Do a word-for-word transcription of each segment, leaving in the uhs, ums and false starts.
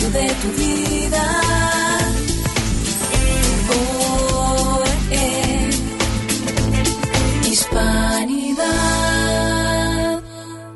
radio de tu vida. Oh, eh, Hispanidad.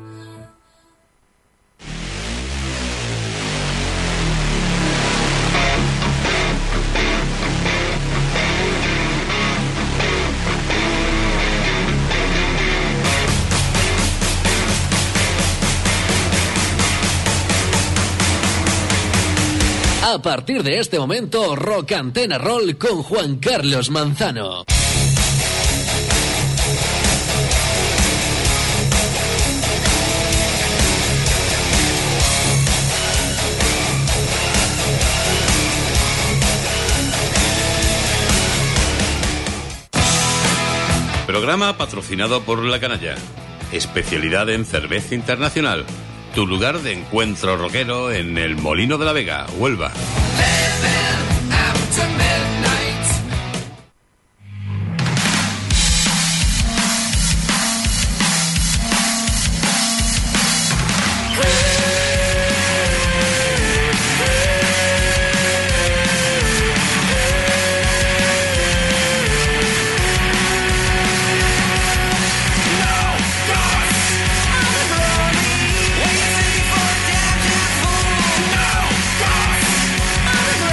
A partir de este momento, Rock Antena Roll con Juan Carlos Manzano. Programa patrocinado por La Canalla. Especialidad en cerveza internacional. Tu lugar de encuentro rockero en el Molino de la Vega, Huelva. No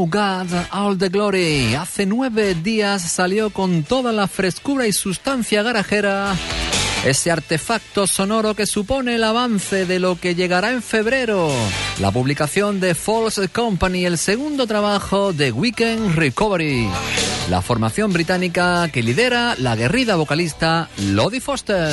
To God All the Glory. Hace nueve días salió con toda la frescura y sustancia garajera ese artefacto sonoro que supone el avance de lo que llegará en febrero, la publicación de False Company, el segundo trabajo de Weekend Recovery, la formación británica que lidera la aguerrida vocalista Lodi Foster.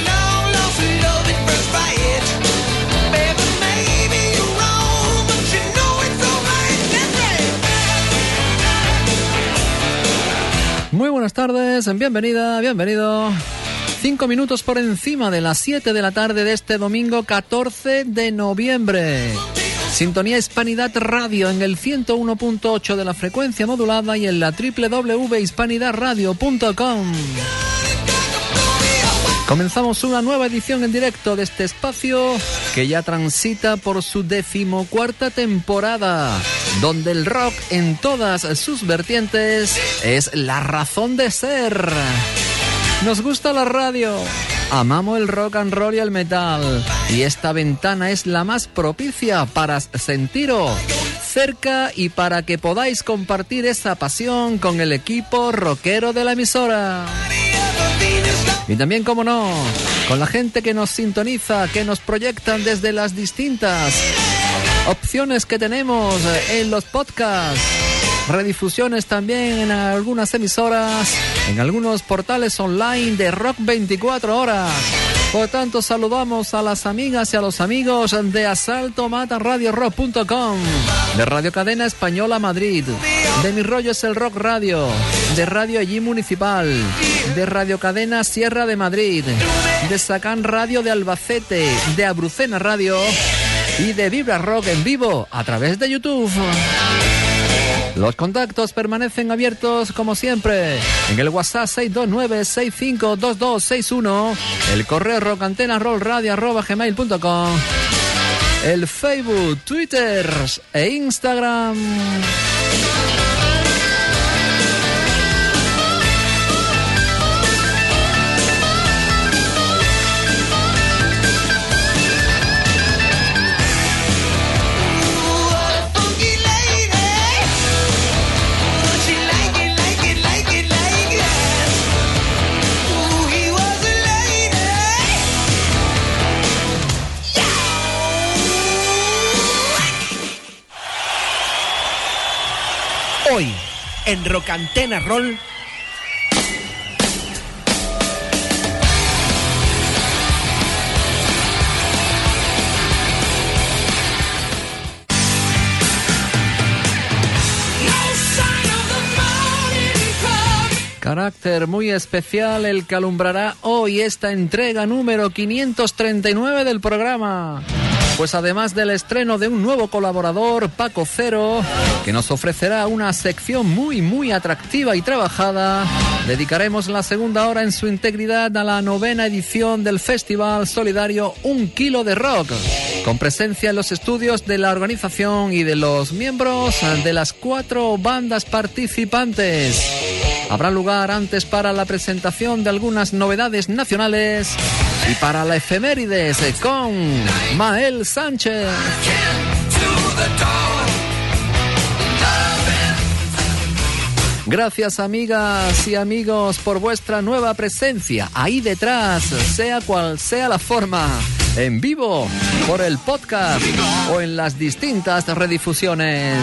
Muy buenas tardes, bienvenida, bienvenido. Cinco minutos por encima de las siete de la tarde de este domingo catorce de noviembre. Sintonía Hispanidad Radio en el ciento uno punto ocho de la frecuencia modulada y en la doble u doble u doble u punto hispanidad radio punto com. Comenzamos una nueva edición en directo de este espacio que ya transita por su decimocuarta temporada, donde el rock en todas sus vertientes es la razón de ser. Nos gusta la radio, amamos el rock and roll y el metal, y esta ventana es la más propicia para sentiros cerca y para que podáis compartir esa pasión con el equipo rockero de la emisora. Y también, como no, con la gente que nos sintoniza, que nos proyectan desde las distintas opciones que tenemos en los podcasts, redifusiones también en algunas emisoras, en algunos portales online de Rock veinticuatro horas. Por tanto, saludamos a las amigas y a los amigos de Asalto Mata Radio Rock punto com, de Radio Cadena Española Madrid, de Mi Rollo es el Rock Radio, de Radio Allí Municipal, de Radio Cadena Sierra de Madrid, de Sacán Radio de Albacete, de Abrucena Radio y de Vibra Rock en vivo a través de YouTube. Los contactos permanecen abiertos como siempre en el WhatsApp seis dos nueve, seis cinco dos dos seis uno, el correo rocantenarrollradio arroba gmail punto com, el Facebook, Twitter e Instagram. Hoy, en Rock Antena Roll, carácter muy especial el que alumbrará hoy esta entrega número quinientos treinta y nueve del programa. Pues además del estreno de un nuevo colaborador, Paco Cero, que nos ofrecerá una sección muy muy atractiva y trabajada, dedicaremos la segunda hora en su integridad a la novena edición del Festival Solidario Un Kilo de Rock, con presencia en los estudios de la organización y de los miembros de las cuatro bandas participantes. Habrá lugar antes para la presentación de algunas novedades nacionales y para la efemérides con Mael Sánchez. Gracias, amigas y amigos, por vuestra nueva presencia ahí detrás, sea cual sea la forma, en vivo, por el podcast o en las distintas redifusiones.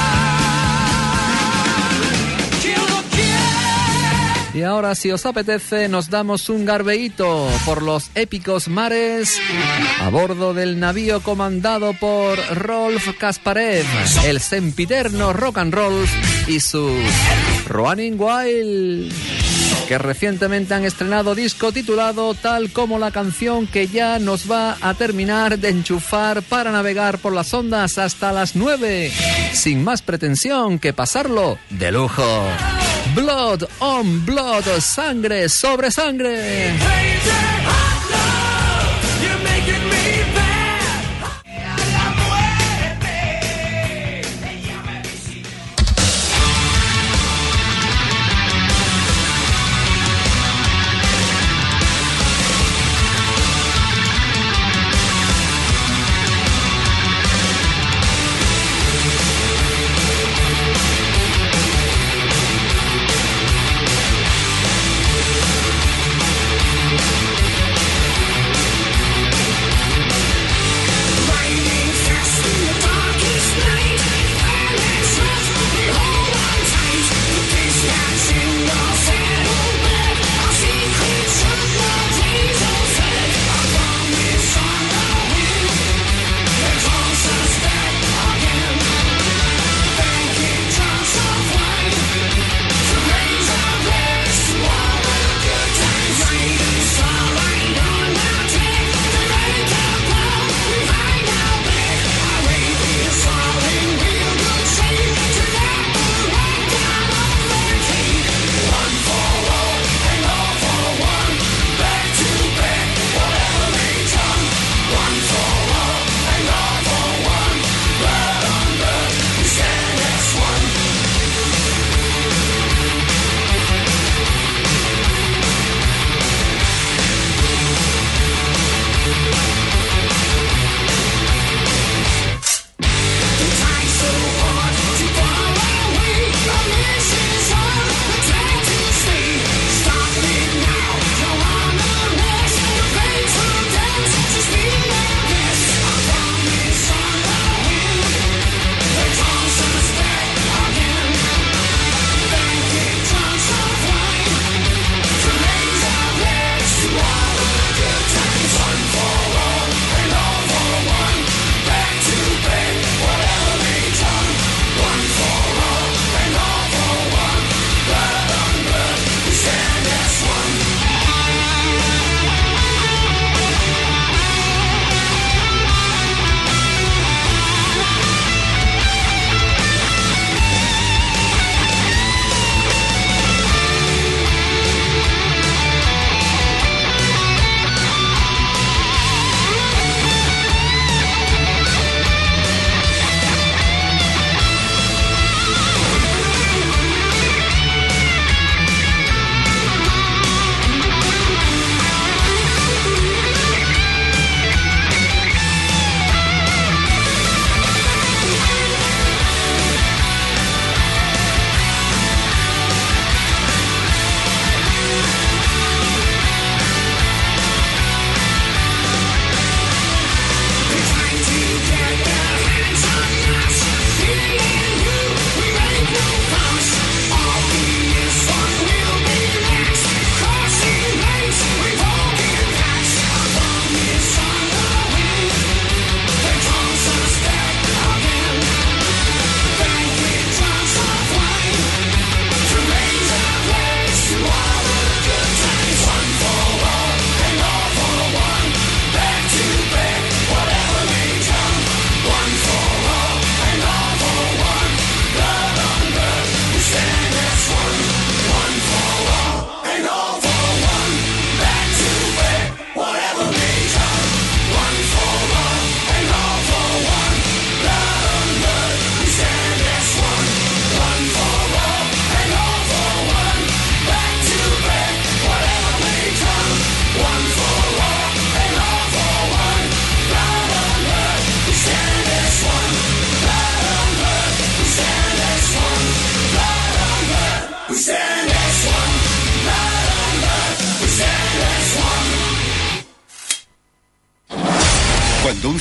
Y ahora, si os apetece, nos damos un garbeíto por los épicos mares a bordo del navío comandado por Rolf Kasparev, el sempiterno rock and roll y su Running Wild, que recientemente han estrenado disco titulado tal como la canción que ya nos va a terminar de enchufar para navegar por las ondas hasta las nueve, sin más pretensión que pasarlo de lujo. Blood on Blood, sangre sobre sangre.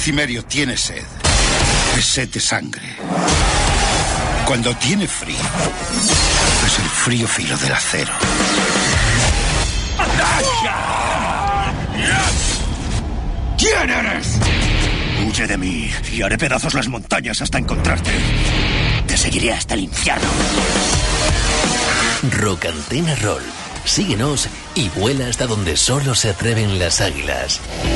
cimerio tiene sed, es sed de sangre. Cuando tiene frío, es el frío filo del acero. ¿Quién eres? Huye de mí y haré pedazos las montañas hasta encontrarte. Te seguiré hasta el infierno. Rock Antena Roll. Síguenos y vuela hasta donde solo se atreven las águilas.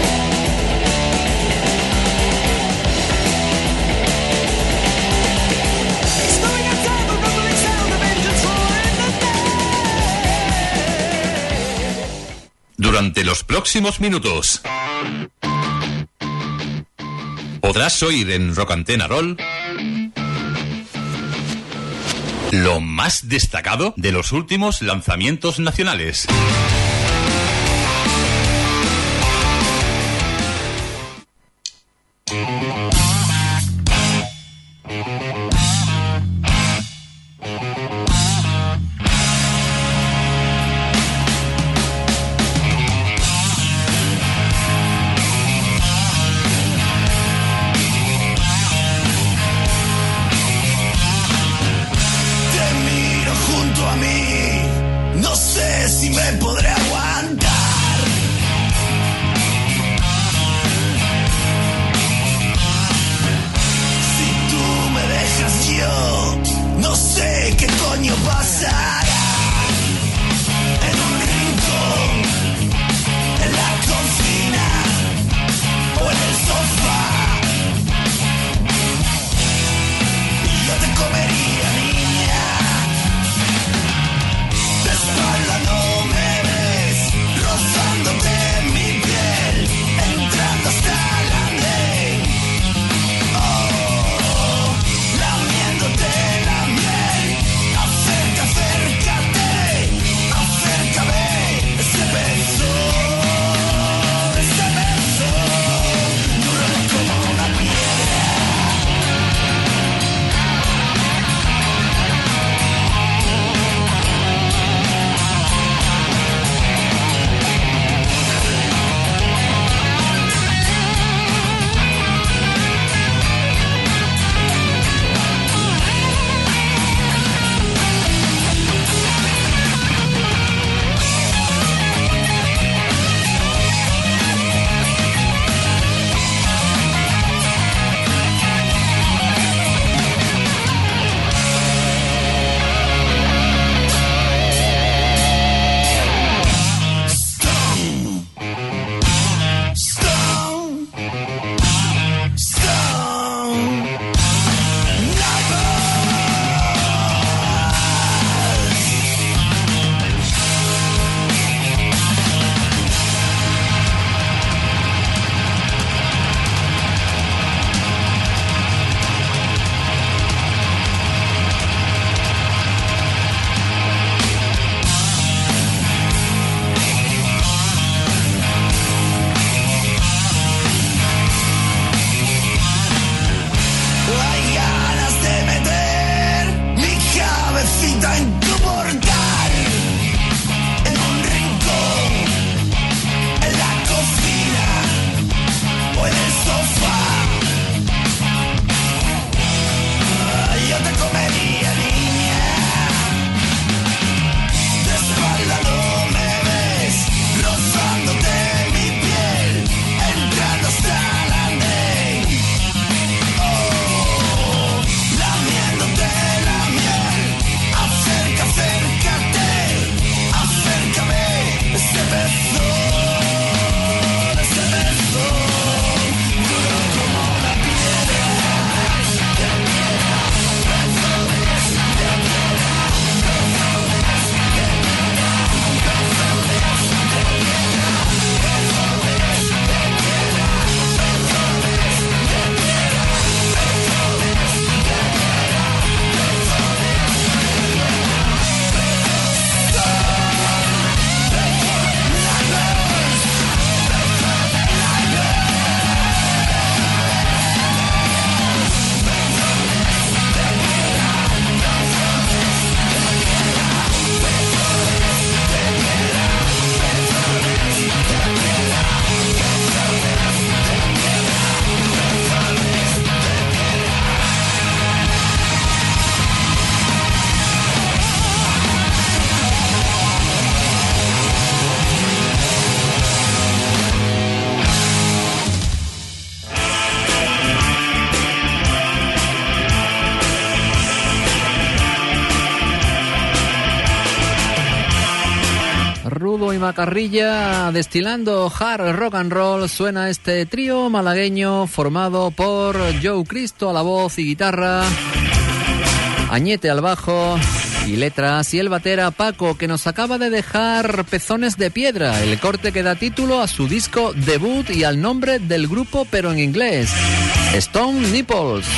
Durante los próximos minutos podrás oír en Rock Antena Roll lo más destacado de los últimos lanzamientos nacionales. Te miro junto a mí, no sé si me podré y macarrilla, destilando hard rock and roll, suena este trío malagueño formado por Joe Cristo a la voz y guitarra, Añete al bajo y letras, y el batera Paco, que nos acaba de dejar Pezones de Piedra, el corte que da título a su disco debut y al nombre del grupo, pero en inglés, Stone Nipples.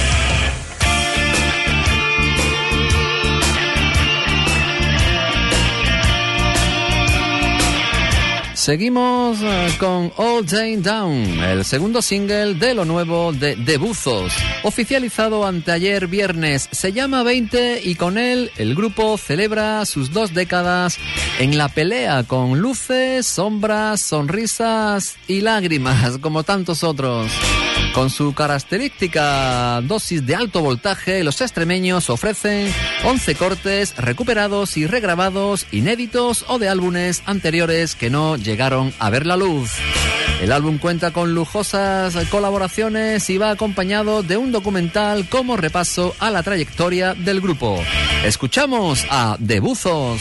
Seguimos con All Day Down, el segundo single de lo nuevo de De Buzos, oficializado anteayer viernes. Se llama veinte y con él el grupo celebra sus dos décadas en la pelea con luces, sombras, sonrisas y lágrimas, como tantos otros. Con su característica dosis de alto voltaje, los extremeños ofrecen once cortes recuperados y regrabados, inéditos o de álbumes anteriores que no llegaron a ver la luz. El álbum cuenta con lujosas colaboraciones y va acompañado de un documental como repaso a la trayectoria del grupo. Escuchamos a De Buzos.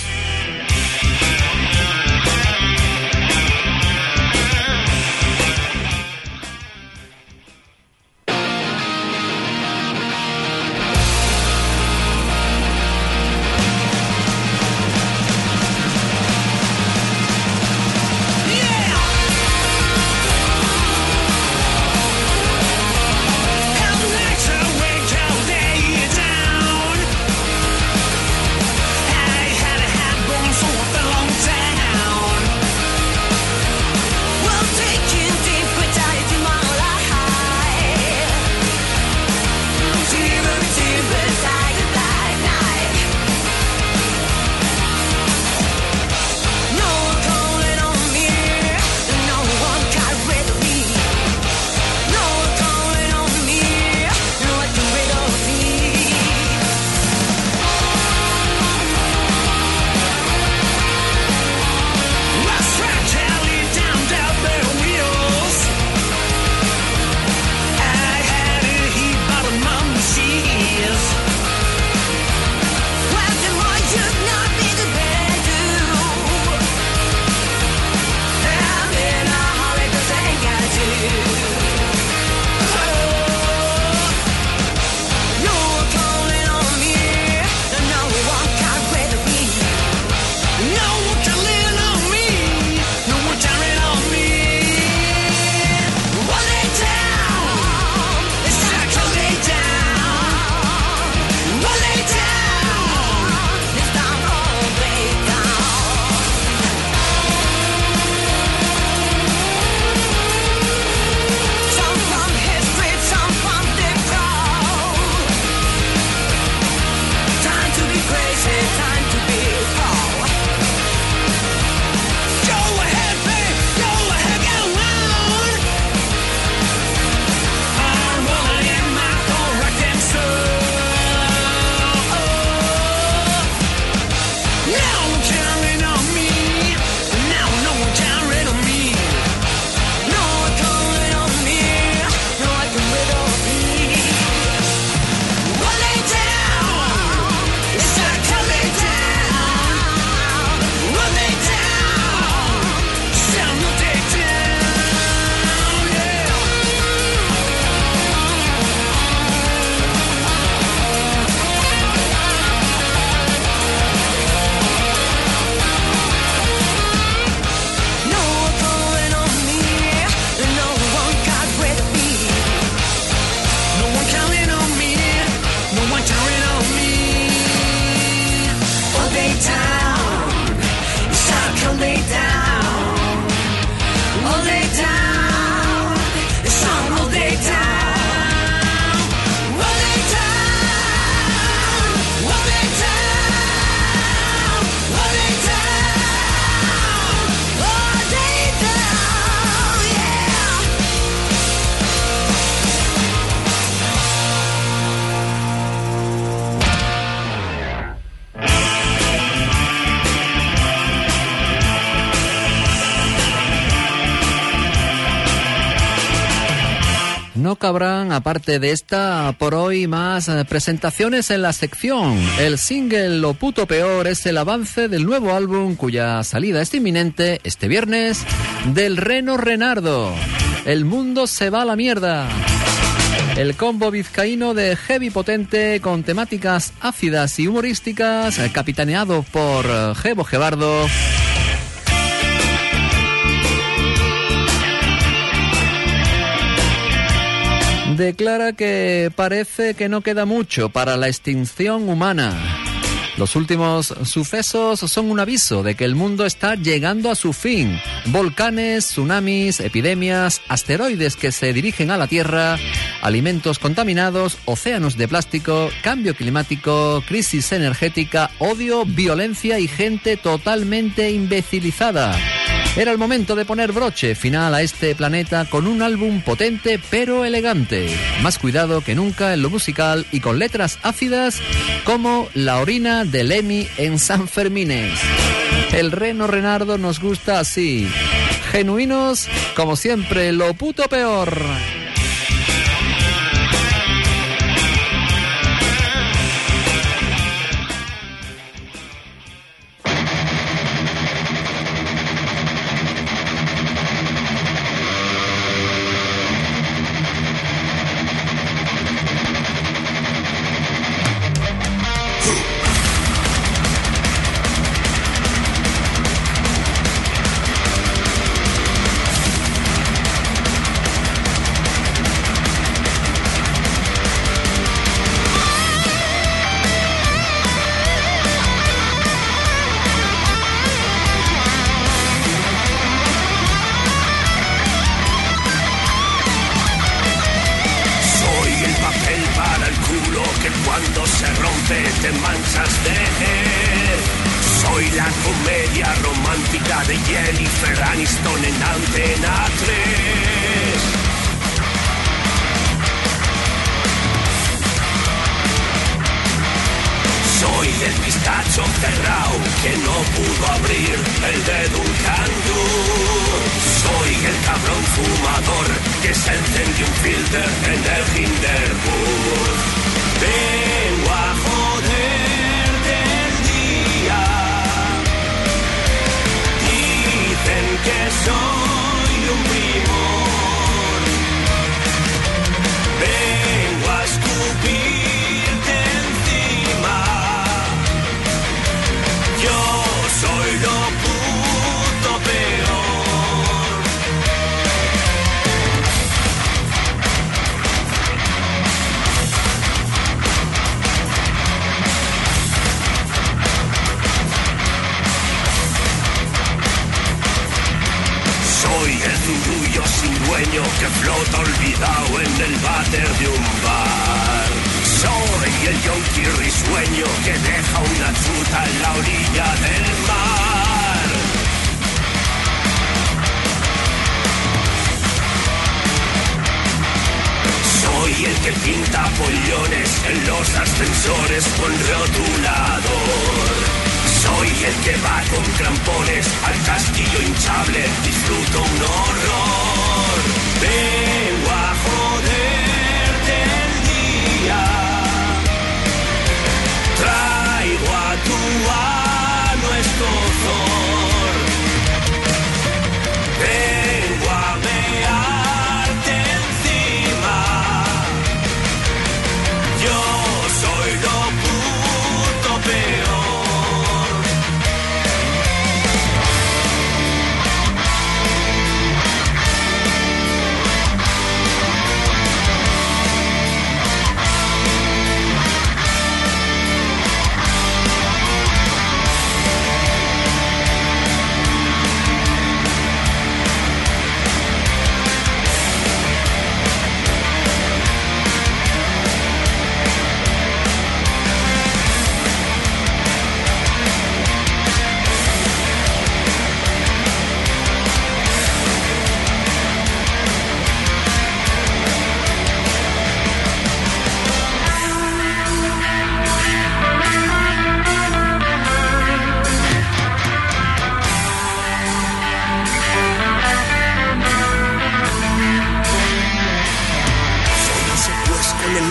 cabrán, aparte de esta, por hoy más eh, presentaciones en la sección. El single Lo Puto Peor es el avance del nuevo álbum cuya salida es inminente este viernes del Reno Renardo. El mundo se va a la mierda. El combo vizcaíno de heavy potente con temáticas ácidas y humorísticas, eh, capitaneado por eh, Gebo Gebardo, declara que parece que no queda mucho para la extinción humana. Los últimos sucesos son un aviso de que el mundo está llegando a su fin. Volcanes, tsunamis, epidemias, asteroides que se dirigen a la Tierra, alimentos contaminados, océanos de plástico, cambio climático, crisis energética, odio, violencia y gente totalmente imbecilizada. Era el momento de poner broche final a este planeta con un álbum potente pero elegante. Más cuidado que nunca en lo musical y con letras ácidas como La orina de Lemmy en San Fermines. El Reno Renardo nos gusta así. Genuinos, como siempre, lo puto peor.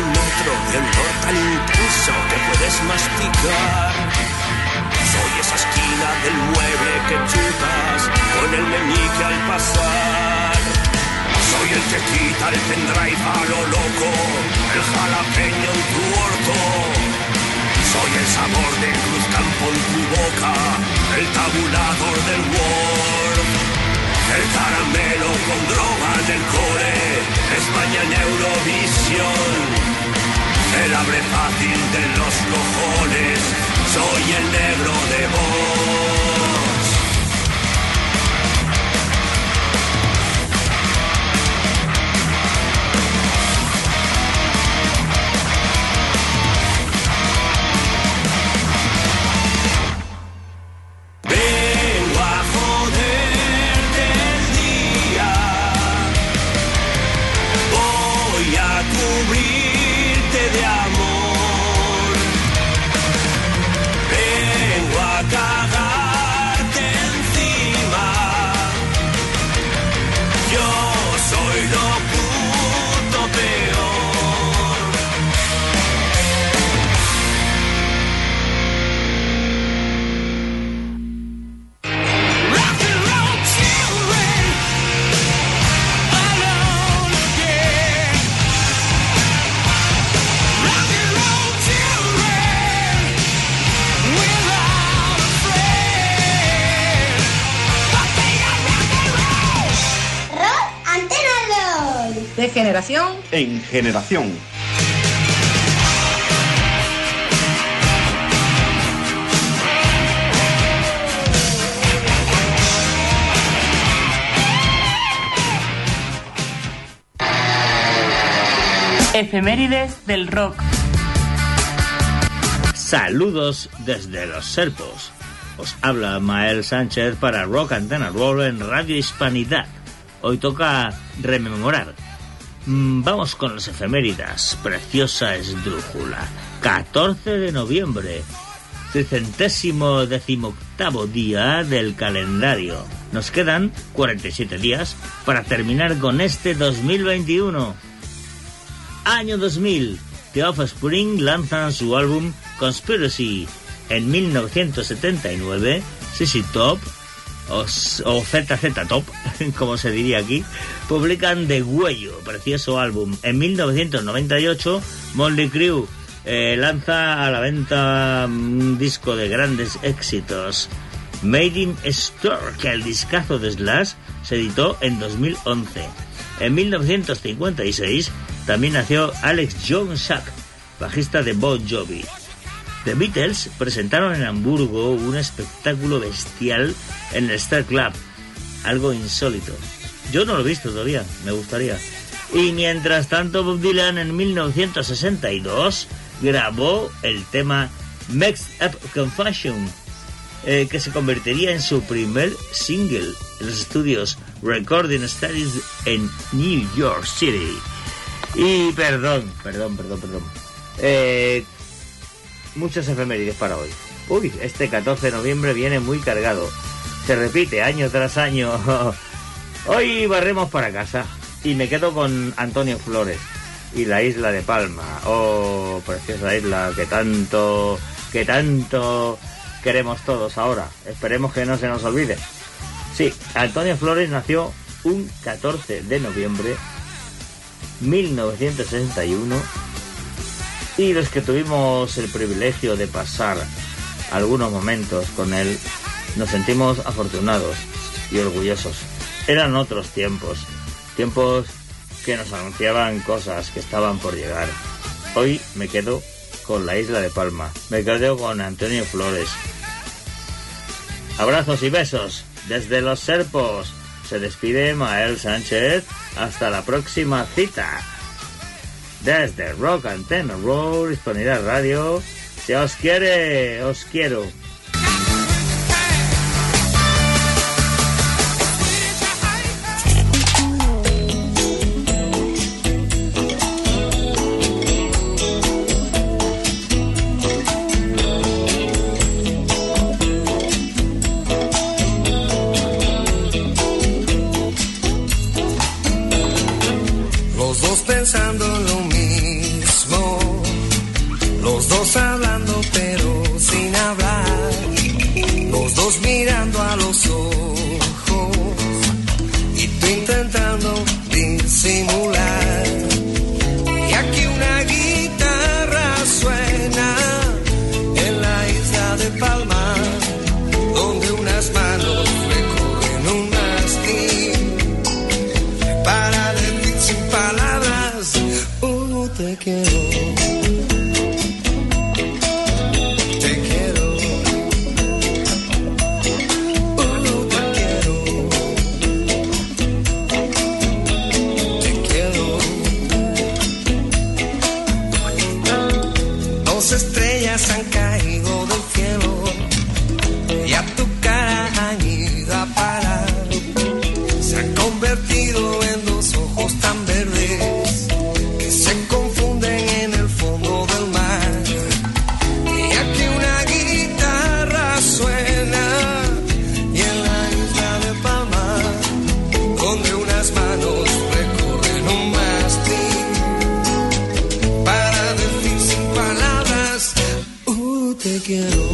metro de olor tan intenso que puedes masticar. Soy esa esquina del mueble que chupas con el meñique al pasar. Soy el que quita el pendrive a lo loco, el jalapeño en tu orto. Soy el sabor de Cruzcampo en tu boca, el tabulador del Word. El caramelo con droga en el core, España en Eurovisión. El abre fácil de los cojones, soy el negro de Vox. Vengo a joderte el día, voy a cubrirte de amor, vengo a cagarte encima, yo soy lo puto peor. Rock and roll children, alone again. Rock and roll children, without a friend. But they are rock and roll. Rock Antena LOL. De generación En generación. efemérides del rock. Saludos desde Los Serpos. Os habla Mael Sánchez para Rock Antena Roll en Radio Hispanidad. Hoy toca rememorar. Mm, Vamos con las efemérides. Preciosa esdrújula. catorce de noviembre. Tricentésimo decimoctavo día del calendario. Nos quedan cuarenta y siete días para terminar con este dos mil veintiuno. Año dos mil. The Offspring lanzan su álbum Conspiracy. En mil novecientos setenta y nueve, Z Z Top, o, o Z Z Top, como se diría aquí, publican The Huello, precioso álbum. En mil novecientos noventa y ocho, Motley Crue eh, lanza a la venta un disco de grandes éxitos, Made in Stork, el discazo de Slash se editó en dos mil once. En mil novecientos cincuenta y seis también nació Alex John Shack, bajista de Bon Jovi. The Beatles presentaron en Hamburgo un espectáculo bestial en el Star Club, algo insólito. Yo no lo he visto todavía, me gustaría. Y mientras tanto, Bob Dylan en mil novecientos sesenta y dos grabó el tema Mixed Up Confession, eh, que se convertiría en su primer single en los estudios Recording Studios en New York City. Y perdón, perdón, perdón, perdón. Eh... Muchas efemérides para hoy. Uy, este catorce de noviembre viene muy cargado. Se repite año tras año. Hoy barremos para casa y me quedo con Antonio Flores y la isla de Palma. Oh, preciosa isla que tanto, que tanto queremos todos ahora. Esperemos que no se nos olvide. Sí, Antonio Flores nació un catorce de noviembre mil novecientos sesenta y uno. Y los que tuvimos el privilegio de pasar algunos momentos con él, nos sentimos afortunados y orgullosos. Eran otros tiempos, tiempos que nos anunciaban cosas que estaban por llegar. Hoy me quedo con la isla de Palma, me quedo con Antonio Flores. Abrazos y besos desde Los Serpos. Se despide Mael Sánchez. Hasta la próxima cita. Desde Rock Antena Roll, Hispanidad Radio. Si os quiere, os quiero. Los dos pensando en lo mismo. Dos estrellas han caído del cielo y a tu cara han ido a parar. Se han convertido en dos ojos tan verdes que se confunden en el fondo del mar. Y aquí una guitarra suena y en la isla de Palma, donde unas manos recorren un mástil para decir sin palabras, uh, te quiero.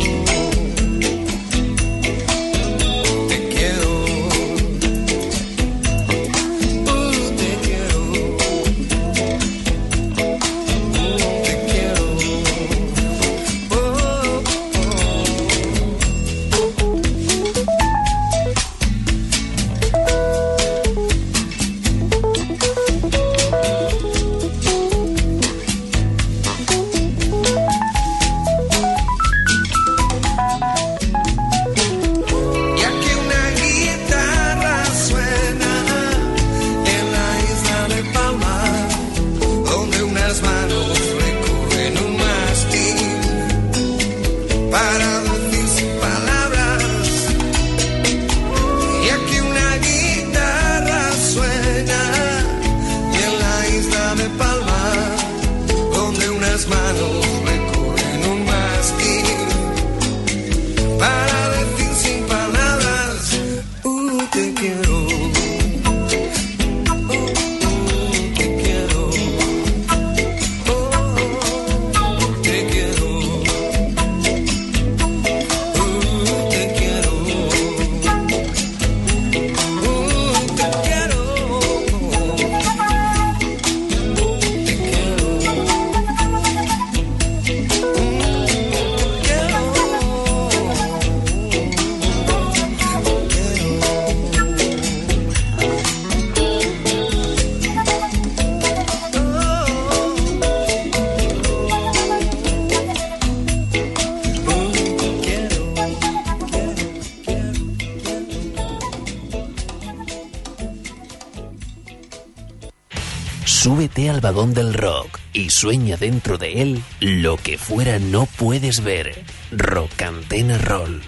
Súbete al vagón del rock y sueña dentro de él lo que fuera no puedes ver. Rock Antena Roll.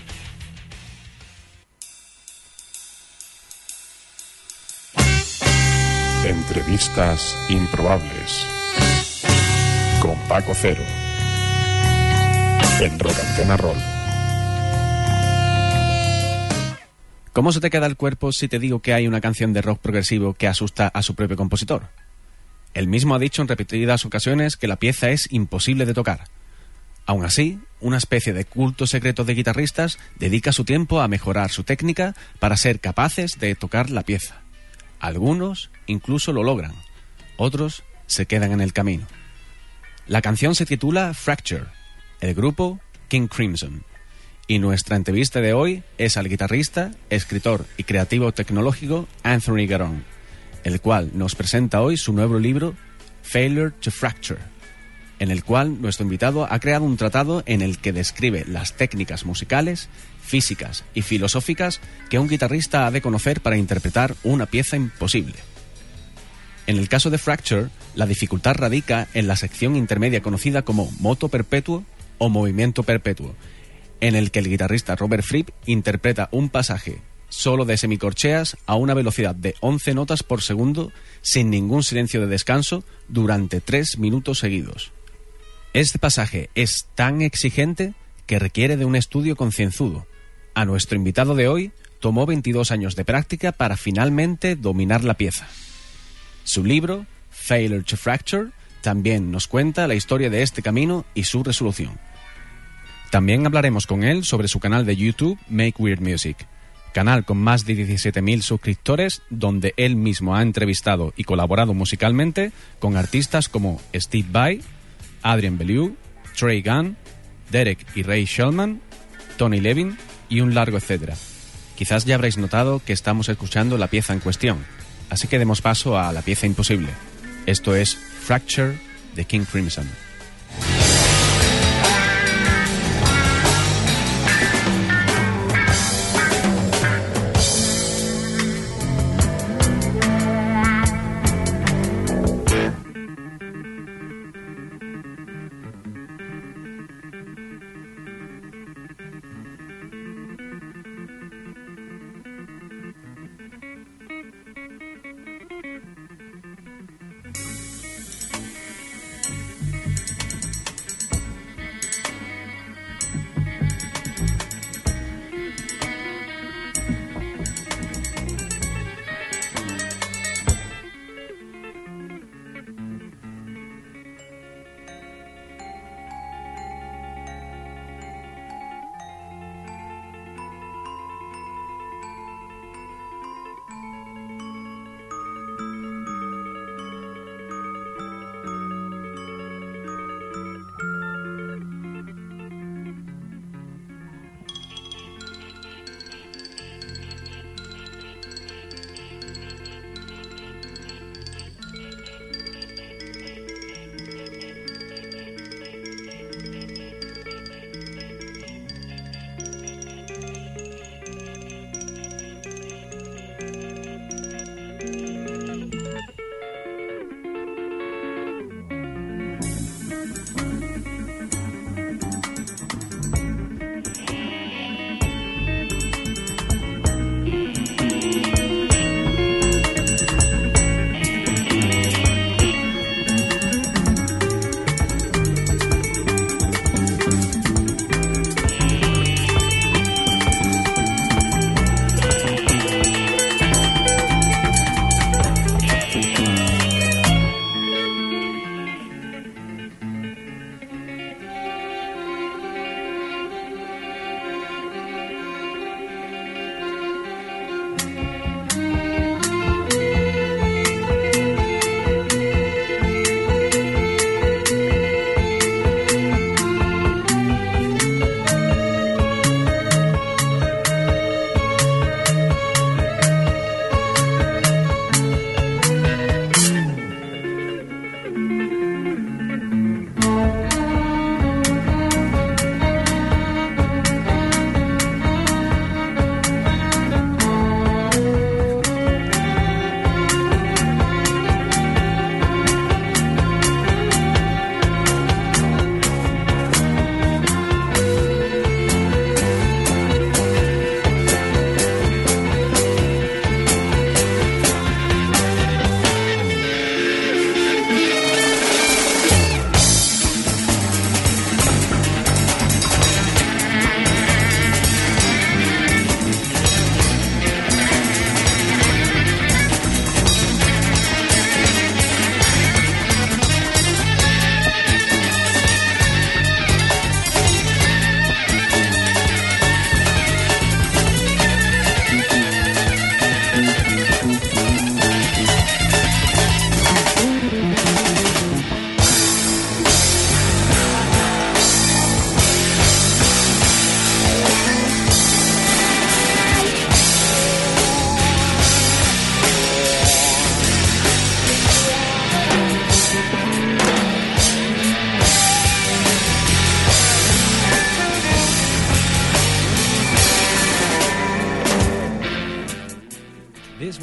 Entrevistas improbables con Paco Cero en Rock Antena Roll. ¿Cómo se te queda el cuerpo si te digo que hay una canción de rock progresivo que asusta a su propio compositor? Él mismo ha dicho en repetidas ocasiones que la pieza es imposible de tocar. Aún así, una especie de culto secreto de guitarristas dedica su tiempo a mejorar su técnica para ser capaces de tocar la pieza. Algunos incluso lo logran, otros se quedan en el camino. La canción se titula Fracture, el grupo King Crimson. Y nuestra entrevista de hoy es al guitarrista, escritor y creativo tecnológico Anthony Garón, el cual nos presenta hoy su nuevo libro Failure to Fracture, en el cual nuestro invitado ha creado un tratado en el que describe las técnicas musicales, físicas y filosóficas que un guitarrista ha de conocer para interpretar una pieza imposible. En el caso de Fracture, la dificultad radica en la sección intermedia conocida como moto perpetuo o movimiento perpetuo, en el que el guitarrista Robert Fripp interpreta un pasaje solo de semicorcheas a una velocidad de once notas por segundo sin ningún silencio de descanso durante tres minutos seguidos. Este pasaje es tan exigente que requiere de un estudio concienzudo. A nuestro invitado de hoy tomó veintidós años de práctica para finalmente dominar la pieza. Su libro, Failure to Fracture, también nos cuenta la historia de este camino y su resolución. También hablaremos con él sobre su canal de YouTube Make Weird Music, canal con más de diecisiete mil suscriptores, donde él mismo ha entrevistado y colaborado musicalmente con artistas como Steve Vai, Adrian Belew, Trey Gunn, Derek y Ray Shulman, Tony Levin y un largo etcétera. Quizás ya habréis notado que estamos escuchando la pieza en cuestión, así que demos paso a la pieza imposible. Esto es Fracture de King Crimson.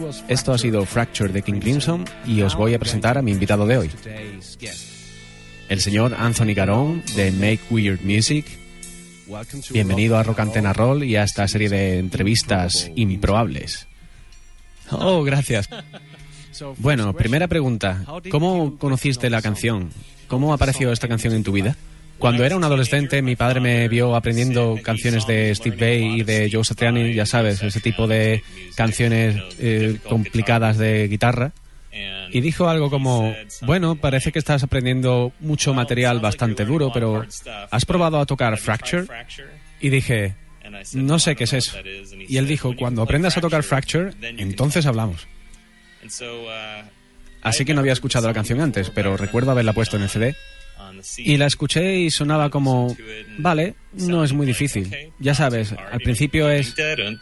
Esto ha sido Fracture de King Crimson y os voy a presentar a mi invitado de hoy, el señor Anthony Garón de Make Weird Music. Bienvenido a Rock Antena Roll y a esta serie de entrevistas improbables. Oh, gracias. Bueno, primera pregunta. ¿Cómo conociste la canción? ¿Cómo apareció esta canción en tu vida? Cuando era un adolescente, mi padre me vio aprendiendo canciones de Steve Vai y de Joe Satriani, ya sabes, ese tipo de canciones eh, complicadas de guitarra. Y dijo algo como, bueno, parece que estás aprendiendo mucho material bastante duro, pero ¿has probado a tocar Fracture? Y dije, no sé qué es eso. Y él dijo, cuando aprendas a tocar Fracture, entonces hablamos. Así que no había escuchado la canción antes, pero recuerdo haberla puesto en el C D. Y la escuché y sonaba como, vale, no es muy difícil. Ya sabes, al principio es...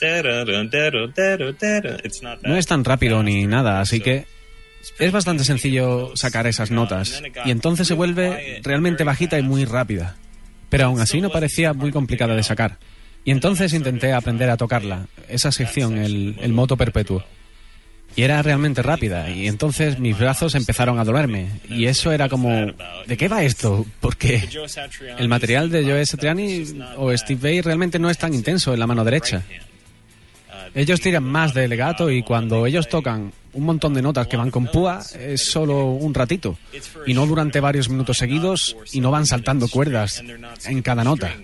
No es tan rápido ni nada, así que es bastante sencillo sacar esas notas. Y entonces se vuelve realmente bajita y muy rápida. Pero aún así no parecía muy complicada de sacar. Y entonces intenté aprender a tocarla, esa sección, el, el moto perpetuo. Y era realmente rápida, y entonces mis brazos empezaron a dolerme. Y eso era como, ¿de qué va esto? Porque el material de Joe Satriani o Steve Vai realmente no es tan intenso en la mano derecha. Ellos tiran más de legato y cuando ellos tocan un montón de notas que van con púa es solo un ratito. Y no durante varios minutos seguidos y no van saltando cuerdas en cada nota.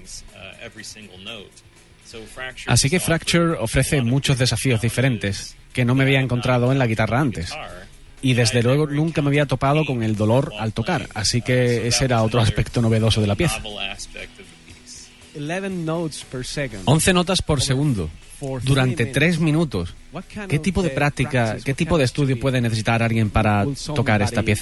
Así que Fracture ofrece muchos desafíos diferentes que no me había encontrado en la guitarra antes. Y desde luego nunca me había topado con el dolor al tocar, así que ese era otro aspecto novedoso de la pieza. once notas por segundo, durante tres minutos. ¿Qué tipo de práctica, qué tipo de estudio puede necesitar alguien para tocar esta pieza?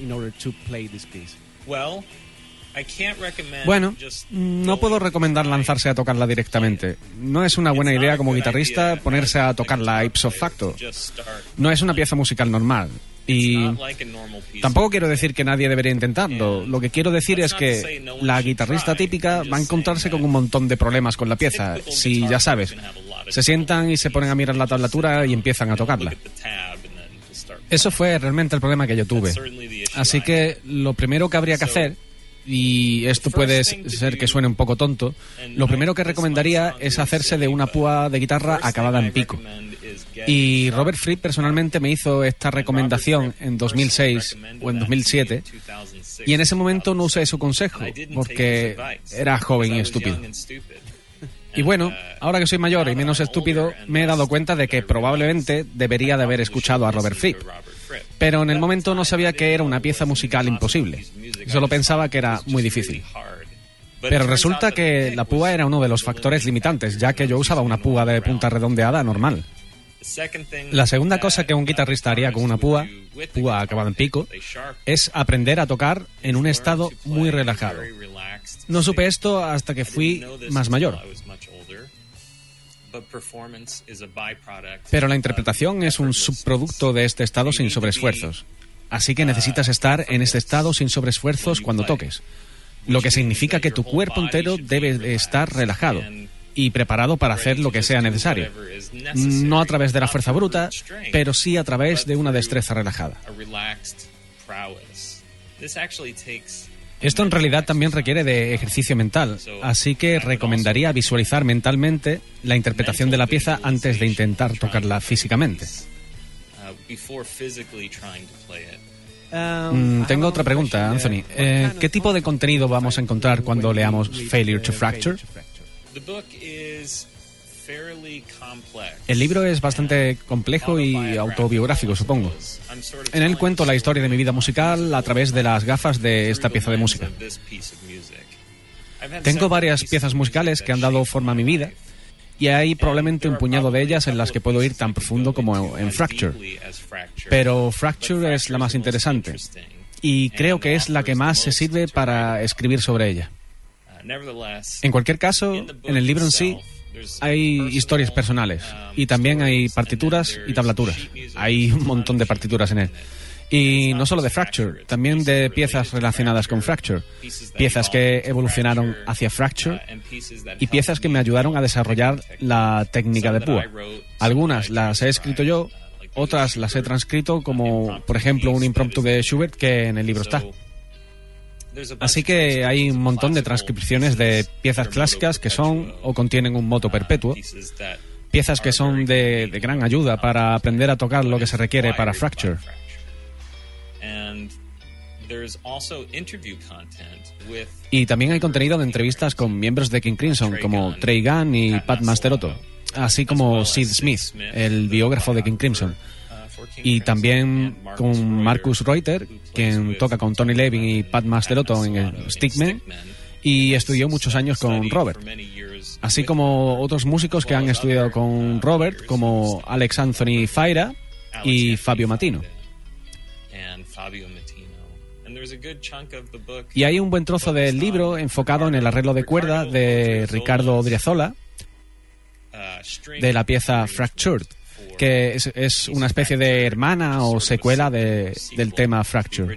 Bueno, no puedo recomendar lanzarse a tocarla directamente. No es una buena idea como guitarrista ponerse a tocarla ipso facto. No es una pieza musical normal. Y tampoco quiero decir que nadie debería intentarlo. Lo que quiero decir es que la guitarrista típica va a encontrarse con un montón de problemas con la pieza. Si, ya sabes, se sientan y se ponen a mirar la tablatura y empiezan a tocarla. Eso fue realmente el problema que yo tuve. Así que lo primero que habría que hacer, y esto puede ser que suene un poco tonto, lo primero que recomendaría es hacerse de una púa de guitarra acabada en pico. Y Robert Fripp personalmente me hizo esta recomendación en dos mil seis o en dos mil siete, y en ese momento no usé su consejo porque era joven y estúpido. Y bueno, ahora que soy mayor y menos estúpido, me he dado cuenta de que probablemente debería de haber escuchado a Robert Fripp. Pero en el momento no sabía que era una pieza musical imposible. Solo pensaba que era muy difícil. Pero resulta que la púa era uno de los factores limitantes, ya que yo usaba una púa de punta redondeada normal. La segunda cosa que un guitarrista haría con una púa, púa acabada en pico, es aprender a tocar en un estado muy relajado. No supe esto hasta que fui más mayor. Pero la interpretación es un subproducto de este estado sin sobreesfuerzos. Así que necesitas estar en este estado sin sobreesfuerzos cuando toques. Lo que significa que tu cuerpo entero debe de estar relajado y preparado para hacer lo que sea necesario. No a través de la fuerza bruta, pero sí a través de una destreza relajada. Esto en realidad también requiere de ejercicio mental, así que recomendaría visualizar mentalmente la interpretación de la pieza antes de intentar tocarla físicamente. Mm, tengo otra pregunta, Anthony. Eh, ¿Qué tipo de contenido vamos a encontrar cuando leamos Failure to Fracture? El libro es bastante complejo y autobiográfico, supongo. En él cuento la historia de mi vida musical a través de las gafas de esta pieza de música. Tengo varias piezas musicales que han dado forma a mi vida, y hay probablemente un puñado de ellas en las que puedo ir tan profundo como en Fracture. Pero Fracture es la más interesante, y creo que es la que más se sirve para escribir sobre ella. En cualquier caso, en el libro en sí hay historias personales y también hay partituras y tablaturas. Hay un montón de partituras en él. Y no solo de Fracture, también de piezas relacionadas con Fracture. Piezas que evolucionaron hacia Fracture y piezas que me ayudaron a desarrollar la técnica de púa. Algunas las he escrito yo, otras las he transcrito, como por ejemplo un impromptu de Schubert que en el libro está. Así que hay un montón de transcripciones de piezas clásicas que son o contienen un moto perpetuo, piezas que son de, de gran ayuda para aprender a tocar lo que se requiere para Fracture. Y también hay contenido de entrevistas con miembros de King Crimson, como Trey Gunn y Pat Mastelotto, así como Sid Smith, el biógrafo de King Crimson. Y también con Marcus Reuter, quien toca con Tony Levin y Pat Mastelotto en el Stickman, y estudió muchos años con Robert. Así como otros músicos que han estudiado con Robert, como Alex Anthony Faira y Fabio Matino. Y hay un buen trozo del libro enfocado en el arreglo de cuerda de Ricardo Odriozola, de la pieza Fractured, que es, es una especie de hermana o secuela de, del tema Fracture.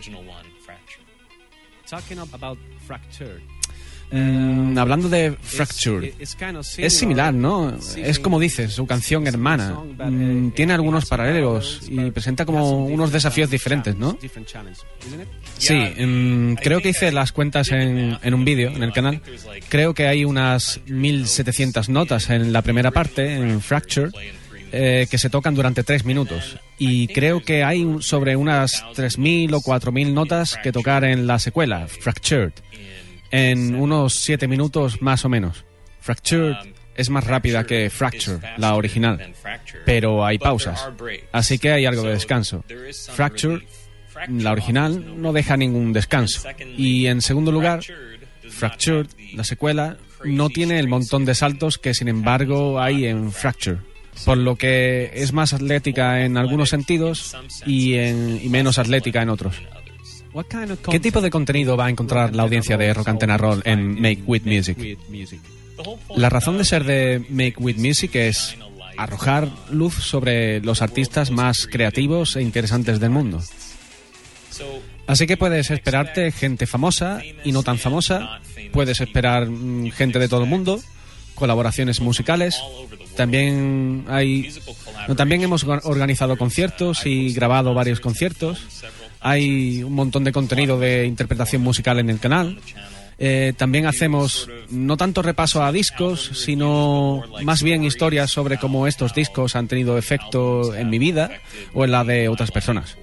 Mm, hablando de Fracture, es similar, ¿no? Es como dices, su canción hermana. Mm, tiene algunos paralelos y presenta como unos desafíos diferentes, ¿no? Sí, mm, creo que hice las cuentas en, en un vídeo en el canal. Creo que hay unas mil setecientas notas en la primera parte, en Fracture, eh, que se tocan durante tres minutos. Y creo que hay un, sobre unas tres mil o cuatro mil notas que tocar en la secuela, Fractured, en unos siete minutos más o menos. Fractured es más rápida que Fracture, la original, pero hay pausas, así que hay algo de descanso. Fracture, la original, no deja ningún descanso. Y en segundo lugar, Fractured, la secuela, no tiene el montón de saltos que sin embargo hay en Fracture, por lo que es más atlética en algunos sentidos y, en, y menos atlética en otros. ¿Qué tipo de contenido va a encontrar la audiencia de Rock Antena Roll en Make With Music? La razón de ser de Make With Music es arrojar luz sobre los artistas más creativos e interesantes del mundo. Así que puedes esperarte gente famosa y no tan famosa, puedes esperar mm, gente de todo el mundo, colaboraciones musicales. También hay, no, también hemos organizado conciertos y grabado varios conciertos. Hay un montón de contenido de interpretación musical en el canal. Eh, también hacemos no tanto repaso a discos, sino más bien historias sobre cómo estos discos han tenido efecto en mi vida o en la de otras personas.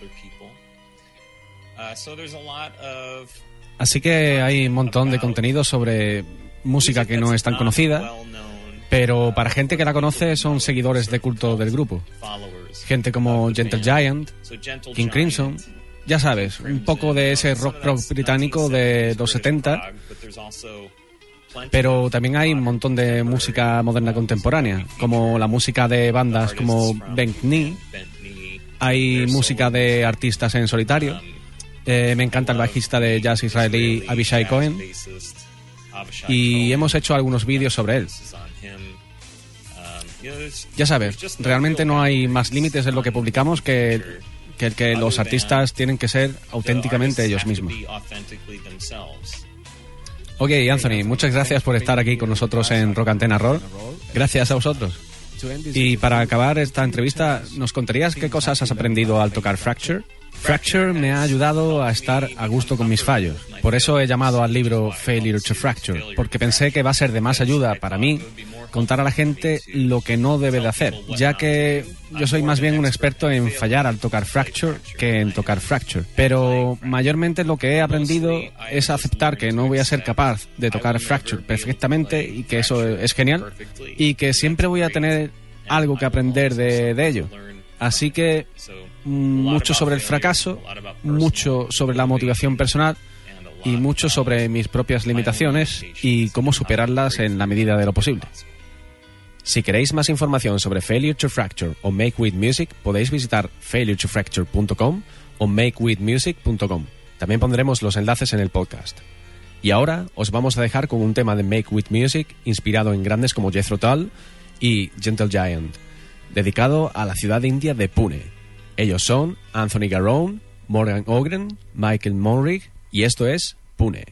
Así que hay un montón de contenido sobre música que no es tan conocida, pero para gente que la conoce son seguidores de culto del grupo. Gente como Gentle Giant, King Crimson, ya sabes, un poco de ese rock rock británico de los setenta, pero también hay un montón de música moderna contemporánea, como la música de bandas como Bent Knee, hay música de artistas en solitario. Eh, me encanta el bajista de jazz israelí Avishai Cohen y hemos hecho algunos vídeos sobre él. Ya sabes, realmente no hay más límites en lo que publicamos que, que el que los artistas tienen que ser auténticamente ellos mismos. Ok, Anthony, muchas gracias por estar aquí con nosotros en Rock Antena Roll. Gracias a vosotros. Y para acabar esta entrevista, ¿nos contarías qué cosas has aprendido al tocar Fracture? Fracture me ha ayudado a estar a gusto con mis fallos. Por eso he llamado al libro Failure to Fracture, porque pensé que va a ser de más ayuda para mí contar a la gente lo que no debe de hacer, ya que yo soy más bien un experto en fallar al tocar Fracture que en tocar Fracture. Pero mayormente lo que he aprendido es aceptar que no voy a ser capaz de tocar Fracture perfectamente y que eso es genial y que siempre voy a tener algo que aprender de, de ello. Así que mucho sobre el fracaso, mucho sobre la motivación personal y mucho sobre mis propias limitaciones y cómo superarlas en la medida de lo posible. Si queréis más información sobre Failure to Fracture o Make With Music, podéis visitar failure to fracture punto com o make with music punto com. También pondremos los enlaces en el podcast. Y ahora os vamos a dejar con un tema de Make With Music inspirado en grandes como Jethro Tull y Gentle Giant, dedicado a la ciudad india de Pune. Ellos son Anthony Garrone, Morgan Ogren, Michael Monrig y esto es Pune.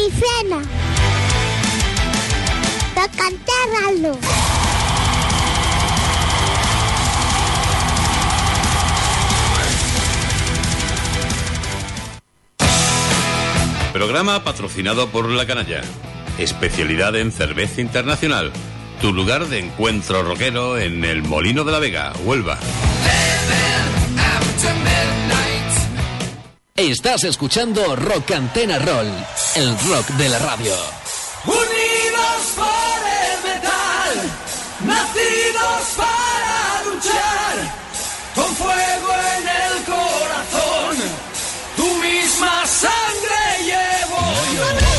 mi cena. Rocantéralo. Programa patrocinado por La Canalla. Especialidad en cerveza internacional. Tu lugar de encuentro rockero en el Molino de la Vega, Huelva. Estás escuchando Rock Antena Roll, el rock de la radio. Unidos por el metal, nacidos para luchar, con fuego en el corazón, tu misma sangre llevo yo.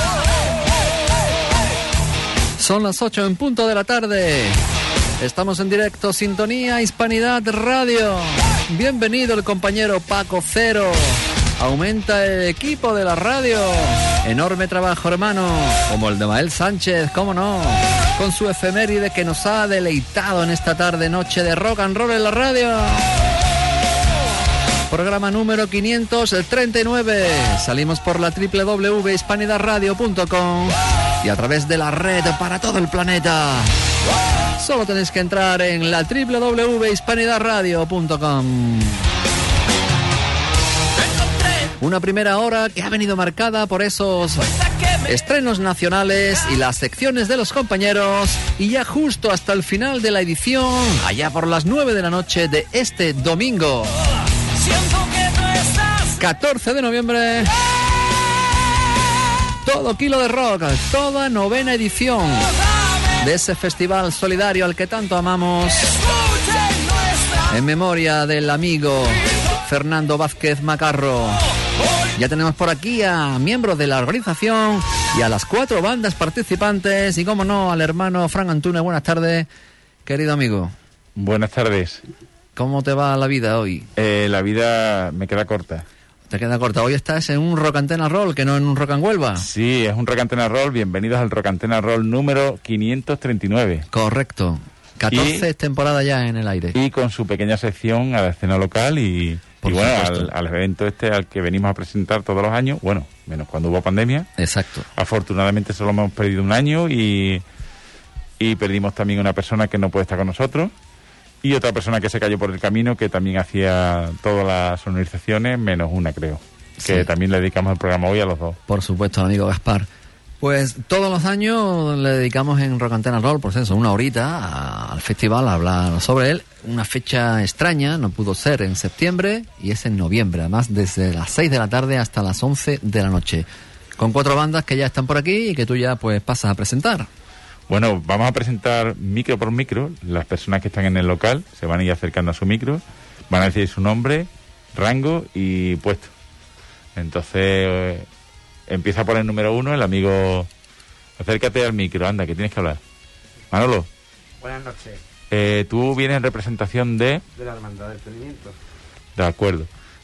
Son las ocho en punto de la tarde. Estamos en directo, Sintonía Hispanidad Radio. Bienvenido el compañero Paco Cero. Aumenta el equipo de la radio. Enorme trabajo, hermano. Como el de Mael Sánchez, cómo no. Con su efeméride que nos ha deleitado en esta tarde noche de rock and roll en la radio. Programa número quinientos treinta y nueve. Salimos por la doble u doble u doble u punto hispanidad radio punto com y a través de la red para todo el planeta. Solo tenéis que entrar en la doble u doble u doble u punto hispanidad radio punto com. Una primera hora que ha venido marcada por esos estrenos nacionales y las secciones de los compañeros, y ya justo hasta el final de la edición, allá por las nueve de la noche de este domingo catorce de noviembre, todo kilo de rock, toda novena edición de ese festival solidario al que tanto amamos, en memoria del amigo Fernando Vázquez Macarro. Ya tenemos por aquí a miembros de la organización y a las cuatro bandas participantes y, como no, al hermano Fran Antúnez. Buenas tardes, querido amigo. Buenas tardes. ¿Cómo te va la vida hoy? Eh, la vida me queda corta. ¿Te queda corta? Hoy estás en un Rock Antena Roll, que no en un Rock and Huelva. Sí, es un Rock Antena Roll. Bienvenidos al Rock Antena Roll número quinientos treinta y nueve. Correcto. catorce temporadas ya en el aire. Y con su pequeña sección a la escena local y, y bueno, al, al evento este al que venimos a presentar todos los años. Bueno, menos cuando hubo pandemia. Exacto. Afortunadamente solo hemos perdido un año y, y perdimos también una persona que no puede estar con nosotros. Y otra persona que se cayó por el camino, que también hacía todas las sonorizaciones, menos una, creo. Que sí. También le dedicamos el programa hoy a los dos. Por supuesto, amigo Gaspar. Pues todos los años le dedicamos en Rock Antena Roll, por eso, una horita a, al festival a hablar sobre él. Una fecha extraña, no pudo ser en septiembre, y es en noviembre, además desde las seis de la tarde hasta las once de la noche. Con cuatro bandas que ya están por aquí y que tú ya pues pasas a presentar. Bueno, vamos a presentar micro por micro. Las personas que están en el local se van a ir acercando a su micro, van a decir su nombre, rango y puesto. Entonces, eh, empieza por el número uno, el amigo. Acércate al micro, anda, que tienes que hablar. Manolo. Buenas noches. Eh, tú vienes en representación de... De la Hermandad del Tenimiento. De acuerdo.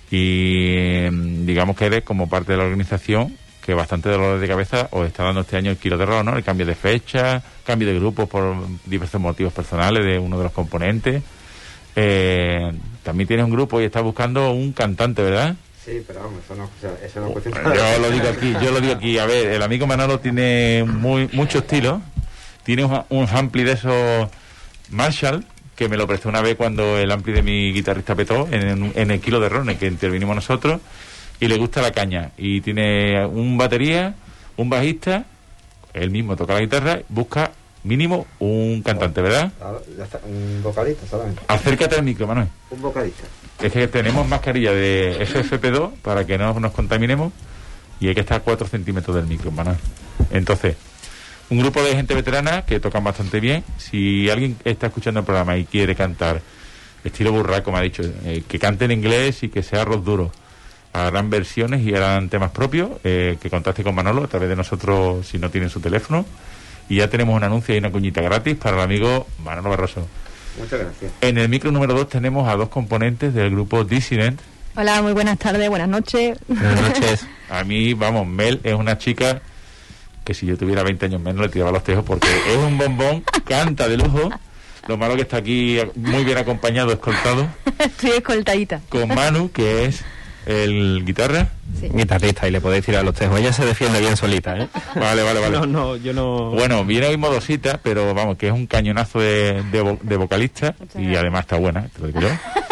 Y digamos que eres como parte de la organización que bastante dolores de cabeza os está dando este año el kilo de rock, ¿no? El cambio de fecha, cambio de grupos por diversos motivos personales de uno de los componentes. Eh, también tienes un grupo y estás buscando un cantante, ¿verdad? Sí, pero vamos, eso no, eso no es cuestión. Yo lo digo aquí, yo lo digo aquí. A ver, el amigo Manolo tiene muy mucho estilo. Tiene un, un ampli de esos Marshall, que me lo prestó una vez cuando el ampli de mi guitarrista petó en, en el kilo de rock, en el que intervinimos nosotros. Y le gusta la caña. Y tiene un batería, un bajista, él mismo toca la guitarra, busca mínimo un cantante, ¿verdad? Ya está, un vocalista solamente. Acércate al micro, Manuel. Un vocalista. Es que tenemos mascarilla de F F P dos para que no nos contaminemos y hay que estar a cuatro centímetros del micro, Manuel. Entonces, un grupo de gente veterana que tocan bastante bien. Si alguien está escuchando el programa y quiere cantar estilo burraco, me ha dicho, eh, que cante en inglés y que sea rock duro, harán versiones y harán temas propios, eh, que contacte con Manolo a través de nosotros si no tienen su teléfono. Y ya tenemos un anuncio y una cuñita gratis para el amigo Manolo Barroso. Muchas gracias. En el micro número dos tenemos a dos componentes del grupo Dissident. Hola, muy buenas tardes, buenas noches. Buenas noches. A mí, vamos, Mel es una chica que si yo tuviera veinte años menos le tiraba los tejos porque es un bombón, canta de lujo. Lo malo que está aquí muy bien acompañado, escoltado. Estoy escoltadita. Con Manu, que es ¿El guitarra? Sí. Guitarrista, y le podéis tirar los tejos. Ella se defiende bien solita, ¿eh? Vale, vale, vale. No, no, yo no... Bueno, viene hoy modosita, pero vamos, que es un cañonazo de, de, vo- de vocalista. Y además está buena, te lo digo yo.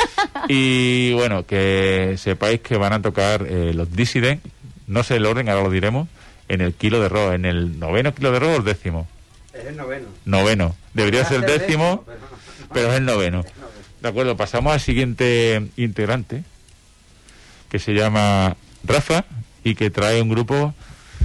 Y bueno, que sepáis que van a tocar eh, los Dissident, no sé el orden, ahora lo diremos, en el kilo de rock, en el noveno kilo de rock o el décimo. Es el noveno. Noveno. Debería ser el Ser décimo, décimo, pero no. pero es el noveno. De acuerdo, pasamos al siguiente integrante, que se llama Rafa, y que trae un grupo...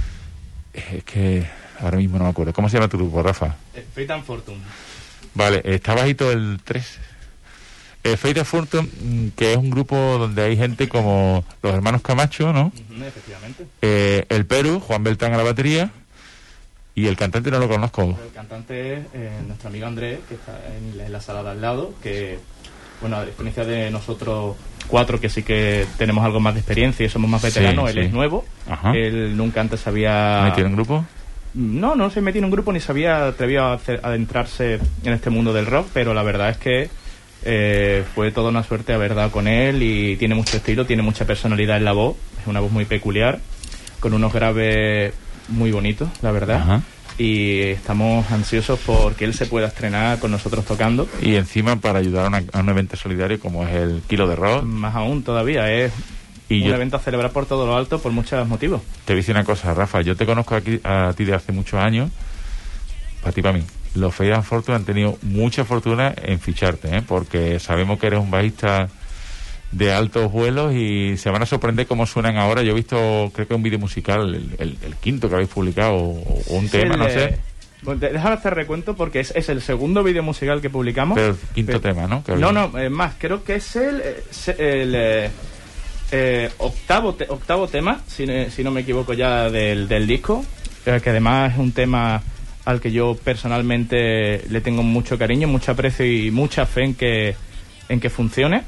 Es que ahora mismo no me acuerdo. ¿Cómo se llama tu grupo, Rafa? Fate and Fortune. Vale, está bajito el tres. Eh, Fate and Fortune, mm, que es un grupo donde hay gente como los hermanos Camacho, ¿no? Uh-huh, efectivamente. Eh, el Perú, Juan Beltrán a la batería, y el cantante no lo conozco. El cantante es eh, nuestro amigo Andrés, que está en, en la sala de al lado, que, bueno, a diferencia de nosotros cuatro, que sí que tenemos algo más de experiencia y somos más veteranos, Sí, él sí. es nuevo. Ajá. Él nunca antes había... ¿Metido en grupo? No, no se metió en un grupo ni se había atrevido a hacer- a adentrarse en este mundo del rock, pero la verdad es que eh, fue toda una suerte haber dado con él, y tiene mucho estilo, tiene mucha personalidad en la voz, es una voz muy peculiar, con unos graves muy bonitos, la verdad. Ajá. Y estamos ansiosos porque él se pueda estrenar con nosotros tocando. Y encima para ayudar a, una- a un evento solidario como es el Kilo de Rock. Más aún todavía, es Y un yo- evento a celebrar por todo lo alto por muchos motivos. Te voy a decir una cosa, Rafa, yo te conozco aquí, a ti de hace muchos años, para ti, para mí. Los Fate and Fortune han tenido mucha fortuna en ficharte, ¿eh? Porque sabemos que eres un bajista de altos vuelos y se van a sorprender cómo suenan ahora. Yo he visto, creo que un vídeo musical, el, el- el quinto que habéis publicado, o, o un Es tema, el, no eh, sé, bueno, de- déjame hacer recuento porque es, es el segundo vídeo musical que publicamos. pero el quinto Pero- tema, ¿no? Que No, había- no, es más, creo que es el, eh, se- el eh, eh, octavo, te- octavo tema, si, ne- si no me equivoco ya, del, del disco, eh, que además es un tema al que yo personalmente le tengo mucho cariño, mucho aprecio y mucha fe en que, en que funcione.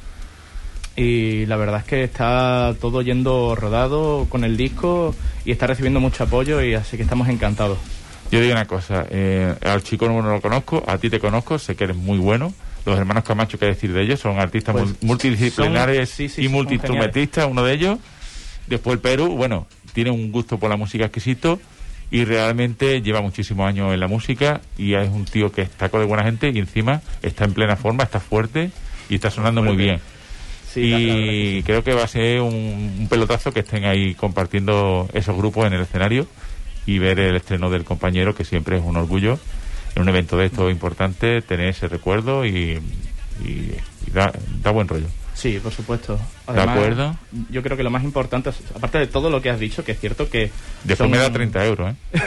Y la verdad es que está todo yendo rodado con el disco y está recibiendo mucho apoyo, y así que estamos encantados. Yo digo una cosa, eh, al chico no lo conozco, a ti te conozco, sé que eres muy bueno. Los hermanos Camacho, ¿qué decir de ellos? Son artistas Pues mul- multidisciplinares son- sí, sí, y son multiinstrumentistas, uno de ellos. Después el Perú, bueno, tiene un gusto por la música exquisito y realmente lleva muchísimos años en la música, y es un tío que está con de buena gente y encima está en plena forma, está fuerte y está sonando muy bien. Sí, y la- la verdad que sí. creo que va a ser un, un pelotazo que estén ahí compartiendo esos grupos en el escenario y ver el estreno del compañero, que siempre es un orgullo en un evento de esto importante tener ese recuerdo, y, y- y da, da buen rollo. Sí, por supuesto. ¿De acuerdo? Yo creo que lo más importante, es- aparte de todo lo que has dicho, que es cierto que... Después son- me da treinta euros, ¿eh?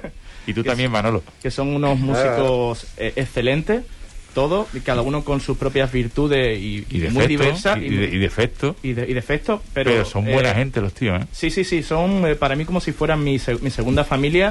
Y tú también, Manolo. Que son unos músicos eh, excelentes, todos, y cada uno con sus propias virtudes y, Y muy defectos, diversas. y, y de- y defectos. y de- y defectos, pero... Pero, son eh, buena gente los tíos, ¿eh? Sí, sí, sí, son eh, para mí como si fueran mi, se- mi segunda familia,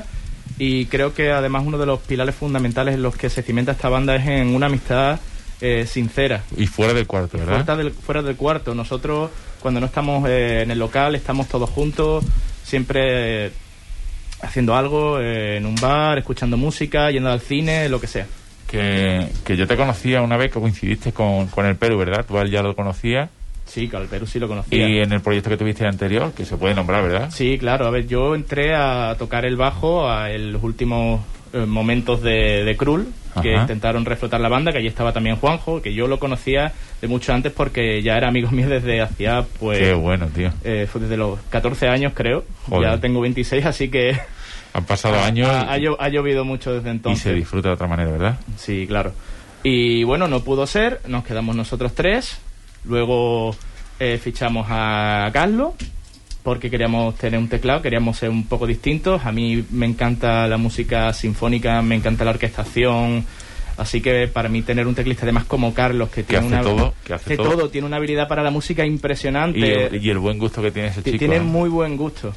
y creo que además uno de los pilares fundamentales en los que se cimenta esta banda es en una amistad eh, sincera. Y fuera del cuarto, ¿verdad? Fuera del, fuera del cuarto. Nosotros, cuando no estamos eh, en el local, estamos todos juntos, siempre eh, haciendo algo, eh, en un bar, escuchando música, yendo al cine, lo que sea. Que, que yo te conocía una vez que coincidiste con, con el Perú, ¿verdad? Tú a él ya lo conocías. Sí, que al Perú sí lo conocía. Y en el proyecto que tuviste anterior, que se puede nombrar, ¿verdad? Sí, claro. A ver, yo entré a tocar el bajo a en los últimos eh, momentos de, de Krul, que Ajá. intentaron reflotar la banda, que allí estaba también Juanjo, que yo lo conocía de mucho antes porque ya era amigo mío desde hacía, pues... Qué bueno, tío. eh, fue desde los catorce años, creo. Joder. Ya tengo veintiséis, así que... Han pasado ha, años Ha, ha llo- ha llovido mucho desde y entonces. se disfruta de otra manera, ¿verdad? Sí, claro. Y bueno, no pudo ser, nos quedamos nosotros tres. Luego eh, fichamos a Carlos, porque queríamos tener un teclado, queríamos ser un poco distintos. A mí me encanta la música sinfónica, me encanta la orquestación. Así que para mí tener un teclista además como Carlos, que tiene hace una todo, que hace todo. tiene una habilidad para la música impresionante. Y el, y el buen gusto que tiene ese Ti- chico. Tiene ¿eh? muy buen gusto.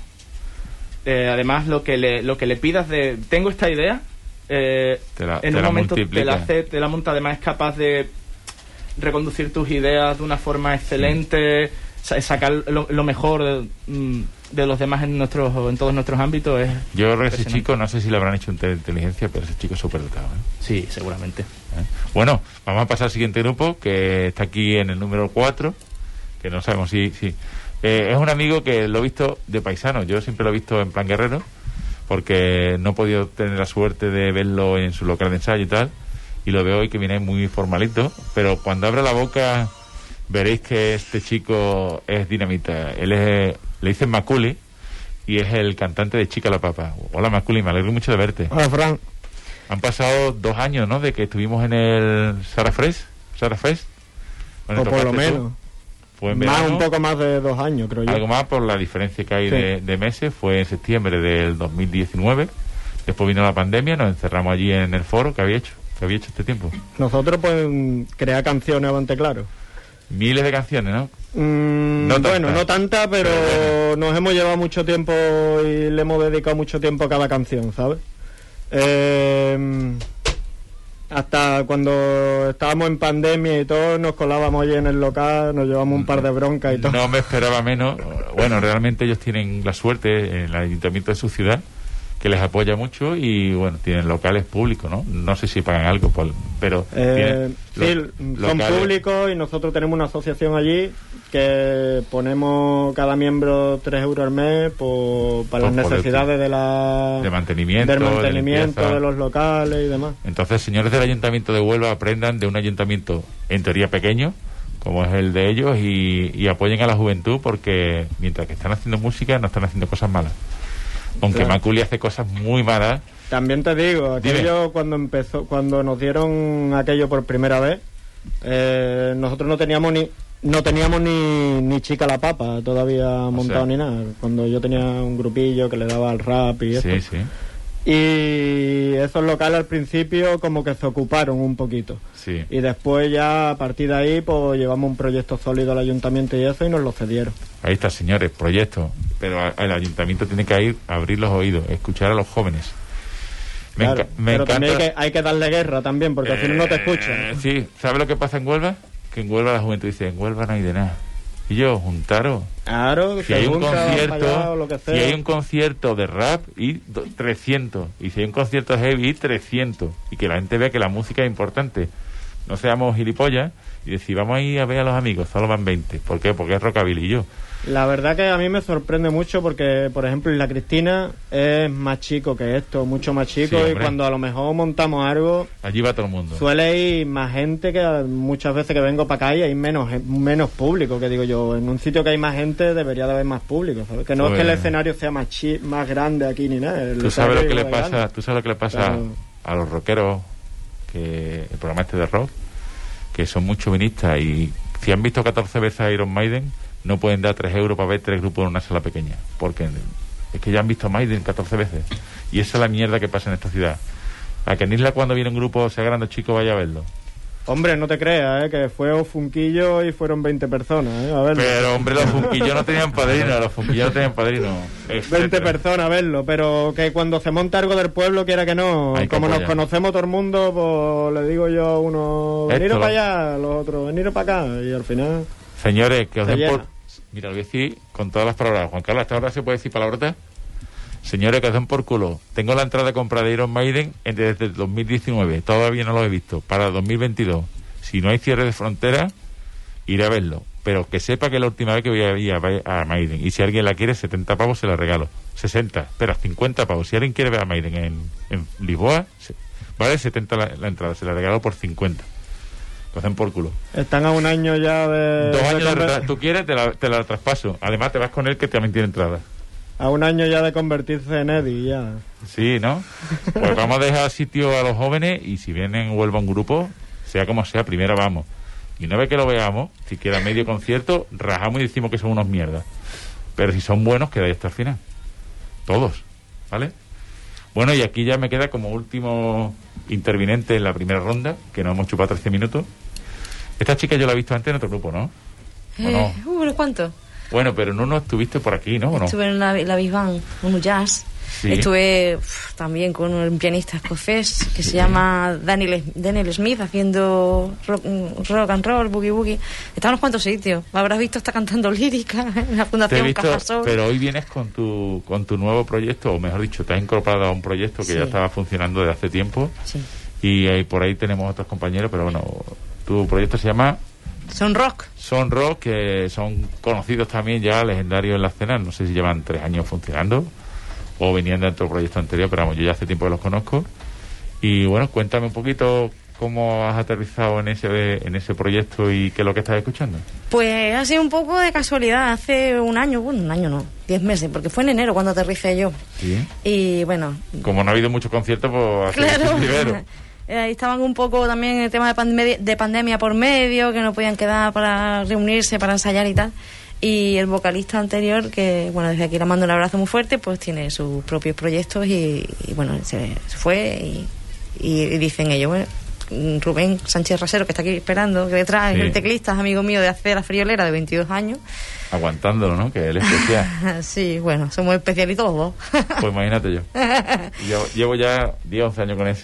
Eh, además, lo que le lo que le pidas de... Tengo esta idea, eh, Te la- en te un la momento te multiplica. la hace, te la monta, además es capaz de reconducir tus ideas de una forma excelente, sa- sacar lo, lo mejor de, mm, de los demás en nuestros en todos nuestros ámbitos. Es Yo creo que ese impresionante. chico, no sé si le habrán hecho un test de inteligencia, pero ese chico es súper dotado, ¿eh? Sí, seguramente. ¿Eh? Bueno, vamos a pasar al siguiente grupo, que está aquí en el número cuatro, que no sabemos si... si Eh, es un amigo que lo he visto de paisano. Yo siempre lo he visto en plan guerrero, porque no he podido tener la suerte de verlo en su local de ensayo y tal. Y lo veo hoy que viene muy formalito. Pero cuando abra la boca, veréis que este chico es dinamita. Él es, le dicen Maculi, y es el cantante de Chica la Papa. Hola Maculi, me alegro mucho de verte. Hola, Fran. Han pasado dos años, ¿no?, de que estuvimos en el Sara Fest. Sara Fest. O por lo menos. Fue en más, verano, un poco más de dos años, creo yo. Algo más por la diferencia que hay Sí. de, de meses. Fue en septiembre del dos mil diecinueve. Después vino la pandemia, nos encerramos allí en el foro. ¿Qué había hecho? ¿Qué había hecho este tiempo? Nosotros, pues, crear canciones bastante claro. Miles de canciones, ¿no? Mm, No bueno, tantas. no tantas, pero, Pero nos hemos llevado mucho tiempo y le hemos dedicado mucho tiempo a cada canción, ¿sabes? Eh, hasta cuando estábamos en pandemia y todo, nos colábamos allí en el local, nos llevamos un par de broncas y todo. No me esperaba menos. Bueno, realmente ellos tienen la suerte en el ayuntamiento de su ciudad, que les apoya mucho, y bueno, tienen locales públicos, ¿no? No sé si pagan algo, por, pero Eh, tienen sí, lo- son locales. públicos, y nosotros tenemos una asociación allí que ponemos cada miembro tres euros al mes por, para Por las poder- necesidades de la de mantenimiento, del de mantenimiento limpieza. de los locales y demás. Entonces, señores del Ayuntamiento de Huelva, aprendan de un ayuntamiento en teoría pequeño, como es el de ellos, y, y apoyen a la juventud, porque mientras que están haciendo música, no están haciendo cosas malas. Aunque Claro. Maculi hace cosas muy malas. También te digo, aquello cuando empezó, cuando nos dieron aquello por primera vez, eh, nosotros no teníamos ni no teníamos ni, ni Chica la Papa todavía montado ni nada. Cuando yo tenía un grupillo que le daba al rap y eso. Sí, sí. Y esos locales al principio como que se ocuparon un poquito. Sí. Y después ya a partir de ahí pues llevamos un proyecto sólido al ayuntamiento y eso, y nos lo cedieron. Ahí está, señores, proyecto. Pero a- el ayuntamiento tiene que ir a abrir los oídos, escuchar a los jóvenes. Me, Claro, enca- me pero encanta. también hay que, hay que darle guerra también, porque al final no te Eh, escuchan. Sí, ¿sabes lo que pasa en Huelva? Que en Huelva la juventud dice, en Huelva no hay de nada. Y yo, juntaros. Claro, Si se hay un junta, van para allá, concierto, o lo que si sea. hay un concierto de rap, y do- trescientos. Y si hay un concierto de heavy, y trescientos. Y que la gente vea que la música es importante. No seamos gilipollas y decir, vamos a ir a ver a los amigos, solo van veinte. ¿Por qué? Porque es rockabilly. Y yo, La verdad que a mí me sorprende mucho porque, por ejemplo, Isla Cristina es más chico que esto, mucho más chico, Sí, y hombre. cuando a lo mejor montamos algo allí va todo el mundo. suele ir más gente, que muchas veces que vengo para acá y hay menos gen- menos público, que digo yo, en un sitio que hay más gente debería de haber más público, ¿sabes? Que no es que el Pues- escenario sea más chi- más grande aquí ni nada. el ¿Tú sabes lo que escenario le igual es pasa, grande. tú sabes lo que le pasa Pero- a los rockeros, que el programa este de rock, que son muy chauvinistas, y si han visto catorce veces a Iron Maiden, no pueden dar tres euros para ver tres grupos en una sala pequeña, porque es que ya han visto a Maiden catorce veces, y esa es la mierda que pasa en esta ciudad. A que en Isla, cuando viene un grupo, sea grande o chico, vaya a verlo. Hombre, no te creas, ¿eh? Que fue Ofunquillo y fueron veinte personas, ¿eh? A verlo. Pero hombre, los funquillos no tenían padrino, los funquillos no tenían padrino. veinte etcétera. personas a verlo, pero que cuando se monta algo del pueblo, quiera que no, Hay que como nos apoyar. conocemos todo el mundo, pues le digo yo a uno, Esto veniros lo- para allá, los otros, veniros para acá, y al final... Señores, que os Se den por... llena. Mira, lo voy a decir con todas las palabras. Juan Carlos, ¿hasta ahora se puede decir palabrotas? Señores, que os den por culo. Tengo la entrada comprada de Iron Maiden en- desde el dos mil diecinueve. Todavía no lo he visto. Para el dos mil veintidós. Si no hay cierre de frontera, iré a verlo. Pero que sepa que es la última vez que voy a ir a, ver a Maiden. Y si alguien la quiere, setenta pavos se la regalo. sesenta. Espera, cincuenta pavos. Si alguien quiere ver a Maiden en, en Lisboa, se- vale setenta la, la entrada. Se la regalo por cincuenta. Que os den por culo. Están a un año ya de... Dos años de conver- retraso. Tú quieres, te la, te la traspaso. Además, te vas con él, que también tiene entrada. A un año ya de convertirse en Eddie, ya. Sí, ¿no? Pues vamos a dejar sitio a los jóvenes, y si vienen Huelva un grupo, sea como sea, primero vamos. Y una vez que lo veamos, si queda medio concierto, rajamos y decimos que son unos mierdas. Pero si son buenos, quedáis hasta el final. Todos, ¿vale? Bueno, y aquí ya me queda como último intervinente en la primera ronda, que nos hemos chupado trece minutos. Esta chica yo la he visto antes en otro grupo, ¿no? ¿O no? Eh, uh, ¿unos cuantos? Bueno, pero en uno estuviste por aquí, ¿no? ¿O no? Estuve en la, la Big Bang, un jazz. Sí. Estuve uf, también con un pianista escocés que se llama Daniel, Daniel Smith, haciendo rock, rock and roll, boogie boogie. Estaba en unos cuantos sitios. Lo habrás visto, está cantando lírica en la Te he Fundación visto, Cajasol. pero hoy vienes con tu con tu nuevo proyecto, o mejor dicho, te has incorporado a un proyecto que Sí. ya estaba funcionando desde hace tiempo. Sí. Y ahí, por ahí tenemos otros compañeros, pero bueno, tu proyecto se llama Son Rock. Son Rock, que son conocidos también ya, legendarios en la escena. No sé si llevan tres años funcionando o venían de otro proyecto anterior, pero vamos, yo ya hace tiempo que los conozco. Y bueno, cuéntame un poquito cómo has aterrizado en ese en ese proyecto y qué es lo que estás escuchando. Pues ha sido un poco de casualidad. Hace un año, bueno, un año no, diez meses, porque fue en enero cuando aterricé yo. ¿Sí? Y bueno... Como no ha habido muchos conciertos, pues... Claro. Ahí estaban un poco también en el tema de, pandemia, de pandemia por medio, que no podían quedar para reunirse, para ensayar y tal. Y el vocalista anterior, que bueno, desde aquí le mando un abrazo muy fuerte, pues tiene sus propios proyectos y, y bueno, se, se fue y, y, y dicen ellos, bueno, Rubén Sánchez Rasero, que está aquí esperando, que detrás sí. Es el teclista, es amigo mío de hace la friolera, de veintidós años. Aguantándolo, ¿no? Que él es especial. Sí, bueno, somos especialitos los dos. Pues imagínate yo. Llevo, llevo ya diez, once años con eso.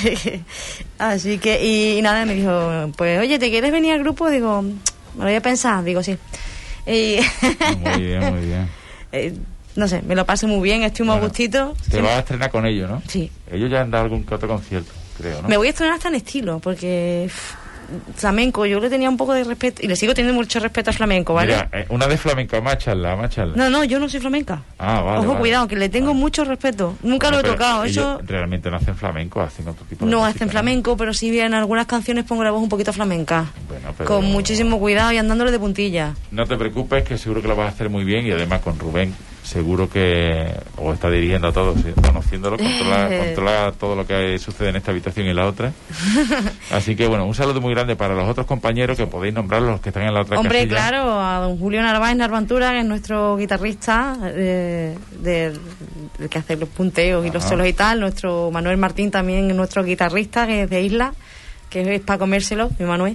Así que, y, y nada, me dijo, pues oye, ¿te quieres venir al grupo? Digo, me lo voy a pensar, digo, sí. Y muy bien, muy bien. Eh, no sé, me lo pasé muy bien, estoy muy bueno, a gustito. Te sí. vas a estrenar con ellos, ¿no? Sí. Ellos ya han dado algún que otro concierto, creo, ¿no? Me voy a estrenar hasta en estilo, porque pff, flamenco, yo le tenía un poco de respeto, y le sigo teniendo mucho respeto al flamenco, ¿vale? Mira, eh, una de flamenco, más charla, más charla. No, no, yo no soy flamenca. Ah, vale. Ojo, vale. cuidado, que le tengo vale. mucho respeto. Nunca bueno, lo he tocado. Ellos eso realmente no hacen flamenco, hacen otro tipo de No música, hacen ¿no? flamenco, pero sí en algunas canciones pongo la voz un poquito flamenca. Bueno, pero... Con muchísimo cuidado y andándole de puntilla. No te preocupes, que seguro que lo vas a hacer muy bien, y además con Rubén seguro que os está dirigiendo a todos, ¿sí? Conociéndolo, controla, Eh. controla todo lo que sucede en esta habitación y en la otra. Así que bueno, un saludo muy grande para los otros compañeros, que podéis nombrar los que están en la otra Hombre, casilla. claro, a don Julio Narváez Narvantura, que es nuestro guitarrista, eh, de, de que hace los punteos y los Ajá. solos y tal. Nuestro Manuel Martín también es nuestro guitarrista, que es de Isla, que es para comérselo, mi Manuel.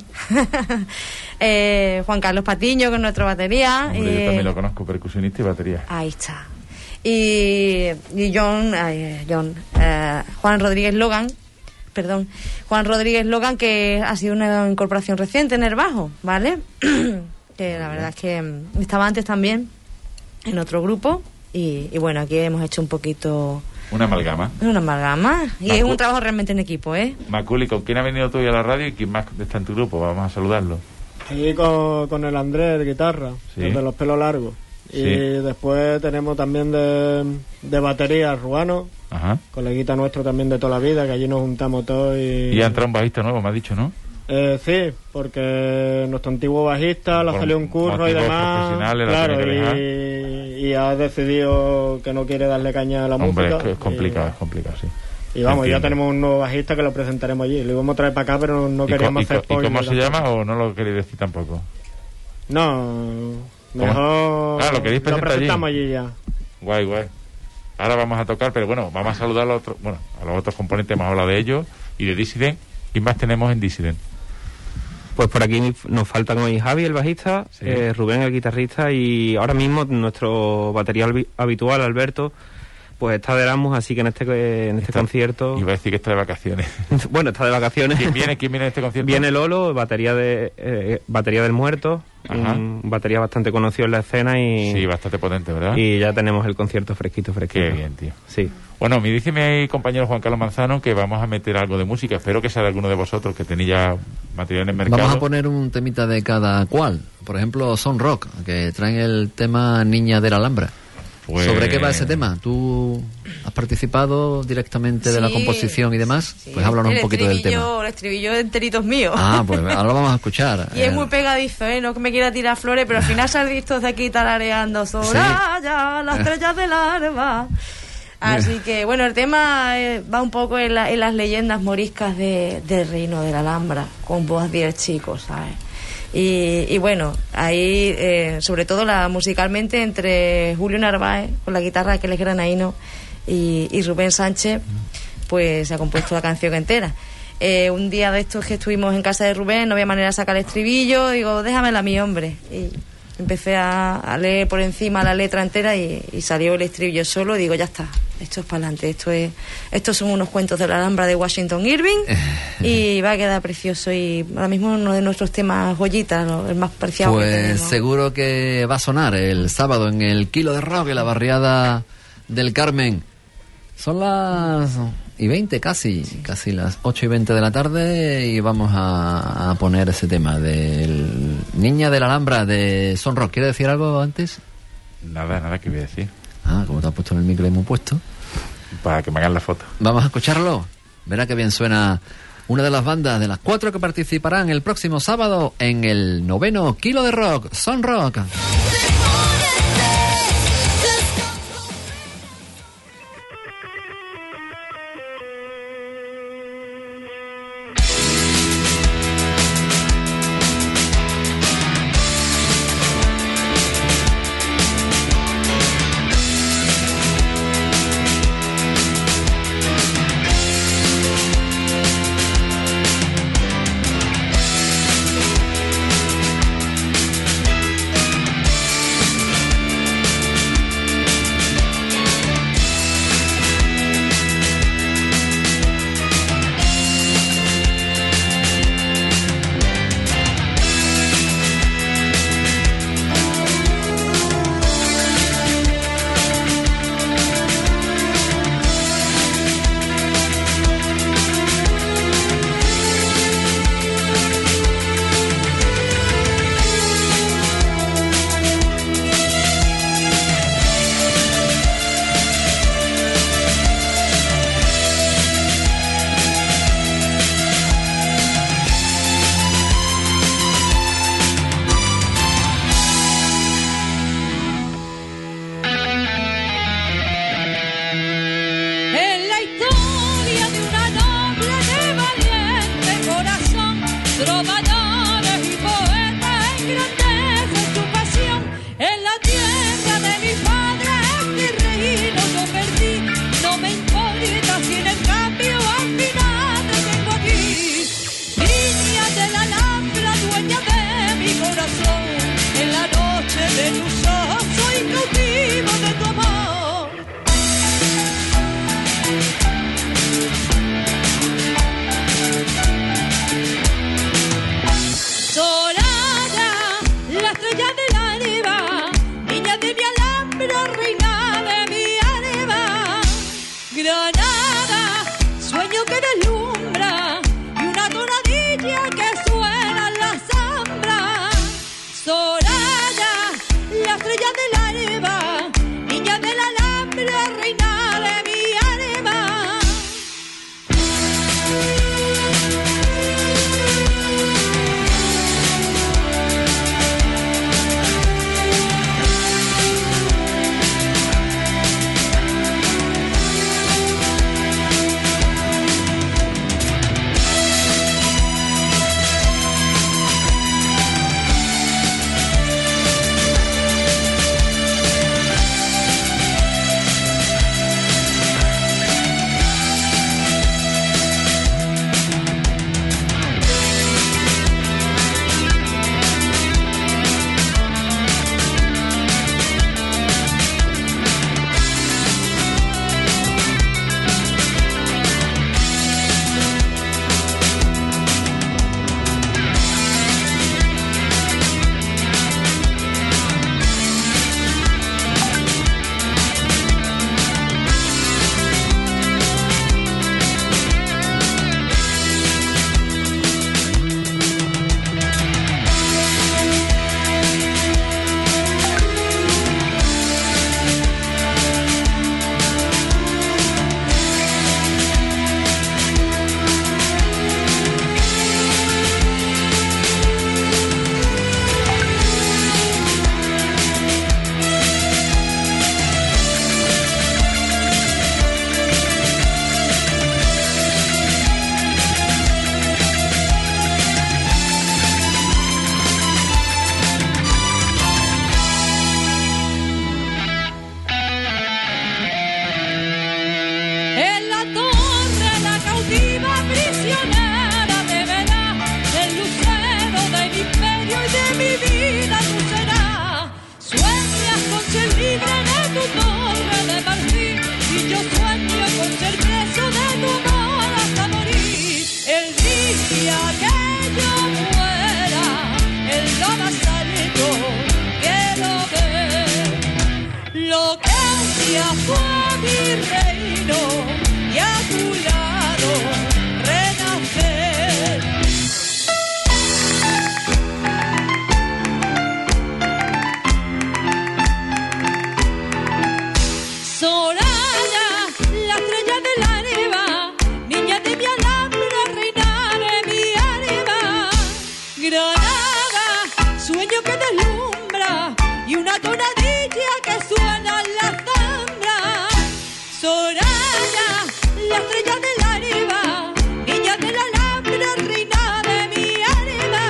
eh, Juan Carlos Patiño, que es nuestro batería. Hombre, eh, yo también lo conozco, percusionista y batería. Ahí está. Y, y John, ay, John eh, Juan Rodríguez Logan, perdón, Juan Rodríguez Logan, que ha sido una incorporación reciente en el bajo, ¿vale? Que la verdad es que mm, estaba antes también en otro grupo y, y bueno, aquí hemos hecho un poquito... Una amalgama. Una amalgama. Y Macu- es un trabajo realmente en equipo, ¿eh? Maculi, ¿con quién ha venido tú hoy a la radio y quién más está en tu grupo? Vamos a saludarlo. Aquí con, con el Andrés de guitarra, Sí. el de los pelos largos. Y Sí. después tenemos también de, de batería Ruano, Ajá. coleguita nuestro también de toda la vida, que allí nos juntamos todos y... Y ha entrado un bajista nuevo, me has dicho, ¿no? Eh, sí, porque nuestro antiguo bajista le ha Por salido un curro y motivos demás, profesionales, la claro, tiene que dejar. y, y ha decidido que no quiere darle caña a la Hombre, música. es, que es complicado, y, es complicado, sí. y vamos, Entiendo. ya tenemos un nuevo bajista que lo presentaremos allí. Lo íbamos a traer para acá, pero no ¿Y, co- queríamos y, hacer co- y cómo spoiler se llama tampoco. o no lo queréis decir tampoco? No, mejor Ah, lo queréis lo presentar allí. presentamos allí ya. Guay, guay. Ahora vamos a tocar, pero bueno, vamos a saludar a los otros, bueno, a los otros componentes, hemos hablado de ellos y de Dissident. ¿Quién más tenemos en Dissident? Pues por aquí nos faltan hoy Javi, el bajista, Sí. eh, Rubén, el guitarrista, y ahora mismo nuestro batería habi- habitual, Alberto, pues está de Erasmus, así que en este en este Está- concierto... Iba a decir que está de vacaciones. Bueno, está de vacaciones. ¿Quién viene, quién viene en este concierto? Viene Lolo, batería de eh, batería del Muerto, Ajá. un batería bastante conocido en la escena y... Sí, bastante potente, ¿verdad? Y ya tenemos el concierto fresquito, fresquito. Qué bien, tío. Sí. Bueno, me dice mi compañero Juan Carlos Manzano que vamos a meter algo de música. Espero que sea de alguno de vosotros que tenéis ya material en el mercado. Vamos a poner un temita de cada cual. Por ejemplo, Son Rock, que traen el tema Niña de la Alhambra. Pues- ¿Sobre qué va ese tema? ¿Tú has participado directamente de la Sí, composición y demás? Sí, Pues háblanos el un poquito del tema. estribillo- El estribillo enterito es mío. Ah, pues ahora lo vamos a escuchar. Y es Eh, muy pegadizo, ¿eh? No que me quiera tirar flores, pero al final se ha visto de aquí tarareando Soraya, las estrellas del alba. Así que, bueno, el tema eh, va un poco en, la- en las leyendas moriscas de, del reino de la Alhambra, con voz de el chico, ¿sabes? Y, y bueno, ahí, eh, sobre todo la musicalmente, entre Julio Narváez, con la guitarra, que él es granaíno, y, y Rubén Sánchez, pues se ha compuesto la canción entera. Eh, un día de estos que estuvimos en casa de Rubén, no había manera de sacar el estribillo, digo, déjamela a mi hombre. Y empecé a, a leer por encima la letra entera y, y salió el estribillo solo, y digo, ya está, esto es para adelante, esto es, estos son unos cuentos de la Alhambra de Washington Irving y va a quedar precioso, y ahora mismo uno de nuestros temas joyitas, ¿no? El más preciado que Pues tenemos. seguro que va a sonar el sábado en el Kilo de Rock, en la barriada del Carmen. Son las y veinte casi, casi las ocho y veinte de la tarde, y vamos a, a poner ese tema del Niña de la Alhambra de Son Rock. ¿Quieres decir algo antes? Nada, nada que voy a decir. Ah, como te has puesto en el micro y hemos puesto. Para que me hagan la foto. Vamos a escucharlo. Verá que bien suena una de las bandas de las cuatro que participarán el próximo sábado en el noveno Kilo de Rock, Son Rock. fue mi reino, y a tu lado renacer. Soraya, la estrella de la neva, niña de mi alhambra, reina de mi alma. Granada, sueño que deslumbra y una tonadilla que suena en la zambra. Soraya, la estrella de la neva, niña de la alhambra, reina de mi alma.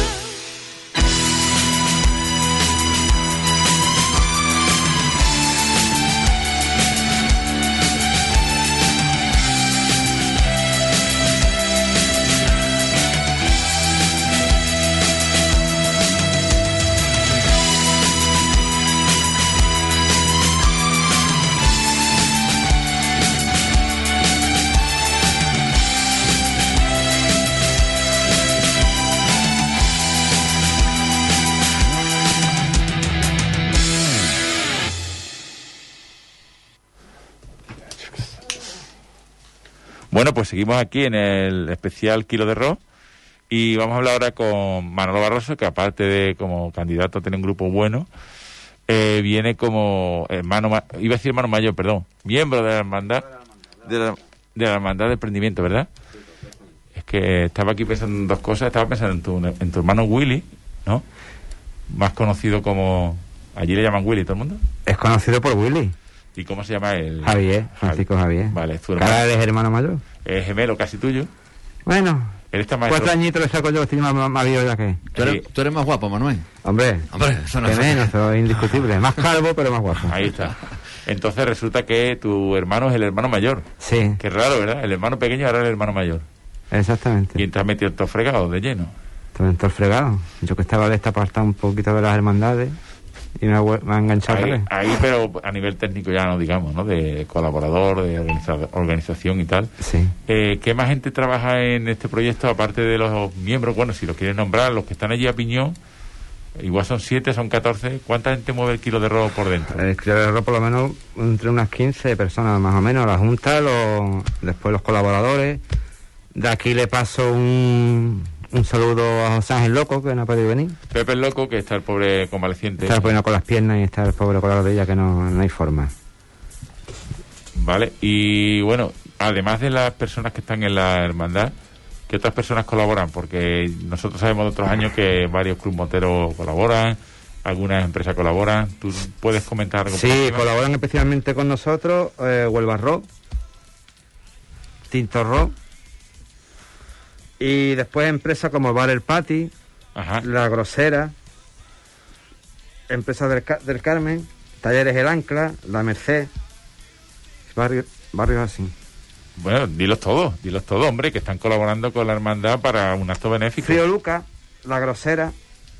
Bueno, pues seguimos aquí en el especial Kilo de Rock y vamos a hablar ahora con Manolo Barroso, que aparte de como candidato a tener un grupo bueno, eh, viene como hermano, ma- iba a decir hermano mayor, perdón, miembro de la hermandad de la, de la hermandad de emprendimiento, ¿verdad? Es que estaba aquí pensando en dos cosas, estaba pensando en tu, en tu hermano Willy, ¿no? Más conocido como, allí le llaman Willy todo el mundo. Es conocido por Willy. ¿Y cómo se llama él? Javier, Francisco Javier. Vale, es tu hermano. Cara, él es hermano mayor. Es gemelo casi tuyo. Bueno, Él está maestro. cuatro añitos le saco yo, estoy más, más viejo ya que. ¿Tú eres, tú eres más guapo, Manuel. Hombre, Hombre, eso no que es menos, eso es indiscutible. Más calvo, pero más guapo. Ahí está. Entonces resulta que tu hermano es el hermano mayor. Sí. Qué raro, ¿verdad? El hermano pequeño ahora es el hermano mayor. Exactamente. Y te has metido todo fregado de lleno. Todo en todo fregado. Yo que estaba de esta apartado un poquito de las hermandades y me ha, vuel- me ha enganchado. Ahí, otra vez. ahí, pero a nivel técnico ya no, digamos, ¿no? De colaborador, de organiza- organización y tal. Sí. Eh, ¿Qué más gente trabaja en este proyecto, aparte de los miembros? Bueno, si los quieres nombrar, los que están allí a piñón, igual son siete, son catorce. ¿Cuánta gente mueve el Kilo de Rock por dentro? El Kilo de Rock por lo menos entre unas quince personas más o menos. La Junta, los, después los colaboradores. De aquí le paso un, un saludo a José Ángel Loco, que no ha podido venir. Pepe el Loco, que está el pobre convaleciente. Está poniendo con las piernas y está el pobre con la rodilla, que no, no hay forma. Vale, y bueno, además de las personas que están en la hermandad, ¿qué otras personas colaboran? Porque nosotros sabemos de otros años que varios club moteros colaboran, algunas empresas colaboran. ¿Tú puedes comentar algo? Sí, por encima? colaboran especialmente con nosotros eh, Huelva Rock, Tinto Rock, y después empresas como Bar El Pati, Ajá. La Grosera, Empresas del, Ca- del Carmen, Talleres El Ancla, La Merced, barrios, barrios así. Bueno, dilos todos, dilos todos, hombre, que están colaborando con la hermandad para un acto benéfico. Frío Luca, La Grosera,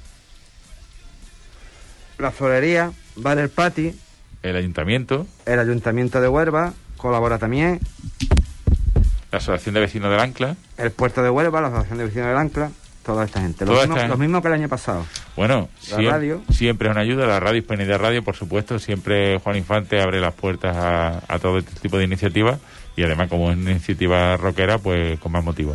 La Florería, Bar El Pati, El ayuntamiento, el Ayuntamiento de Huelva, colabora también, la Asociación de Vecinos del Ancla. el Puerto de Huelva, la Asociación de Vecinos del Ancla, toda esta gente. Los Toda mismos, esta los gente. mismos que el año pasado. Bueno, La siem- radio. siempre es una ayuda, la radio, Hispanidad Radio, por supuesto, siempre Juan Infante abre las puertas a, a todo este tipo de iniciativas y además como es una iniciativa rockera, pues con más motivo.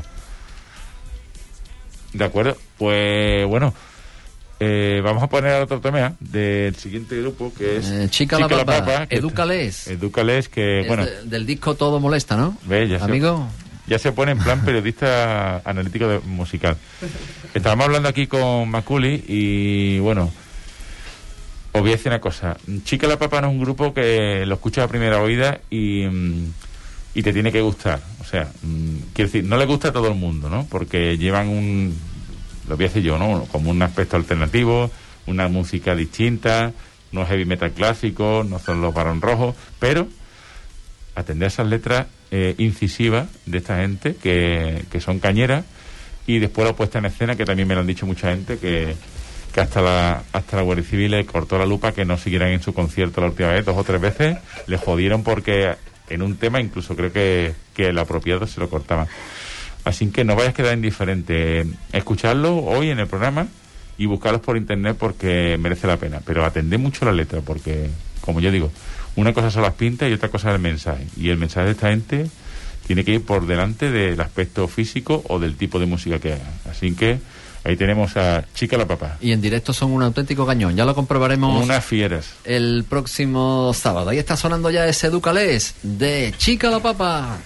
De acuerdo, pues bueno, eh, vamos a poner otro tema del siguiente grupo que es Eh, Chica la Papa, que- Edúcales. Edúcales, que Es bueno, de- del disco Todo Molesta, ¿no? ve, ya se- Amigo. ya se pone en plan periodista analítico de, musical. Estábamos hablando aquí con Maculi y bueno, os voy a decir una cosa. Chica la Papa no es un grupo que lo escuchas a primera oída y, mm, y te tiene que gustar. O sea, mm, quiero decir, no le gusta a todo el mundo, ¿no? Porque llevan un, lo voy a decir yo, ¿no? Como un aspecto alternativo, una música distinta, no es heavy metal clásico, no son los Barón Rojos, pero atender a esas letras eh, incisivas de esta gente que, que son cañeras, y después la puesta en escena, que también me lo han dicho mucha gente, que, que hasta la hasta la Guardia Civil le cortó la lupa que no siguieran en su concierto la última vez, dos o tres veces, le jodieron porque en un tema incluso creo que, que el apropiado se lo cortaba. Así que no vayas a quedar indiferente, escucharlo hoy en el programa y buscarlos por internet porque merece la pena, pero atended mucho la letra porque, como yo digo, una cosa son las pintas y otra cosa es el mensaje, y el mensaje de esta gente tiene que ir por delante del aspecto físico o del tipo de música que haga. Así que ahí tenemos a Chica la Papa. Y en directo son un auténtico cañón. Ya lo comprobaremos. Unas fieras. El próximo sábado. Ahí está sonando ya ese Ducalés de Chica la Papa.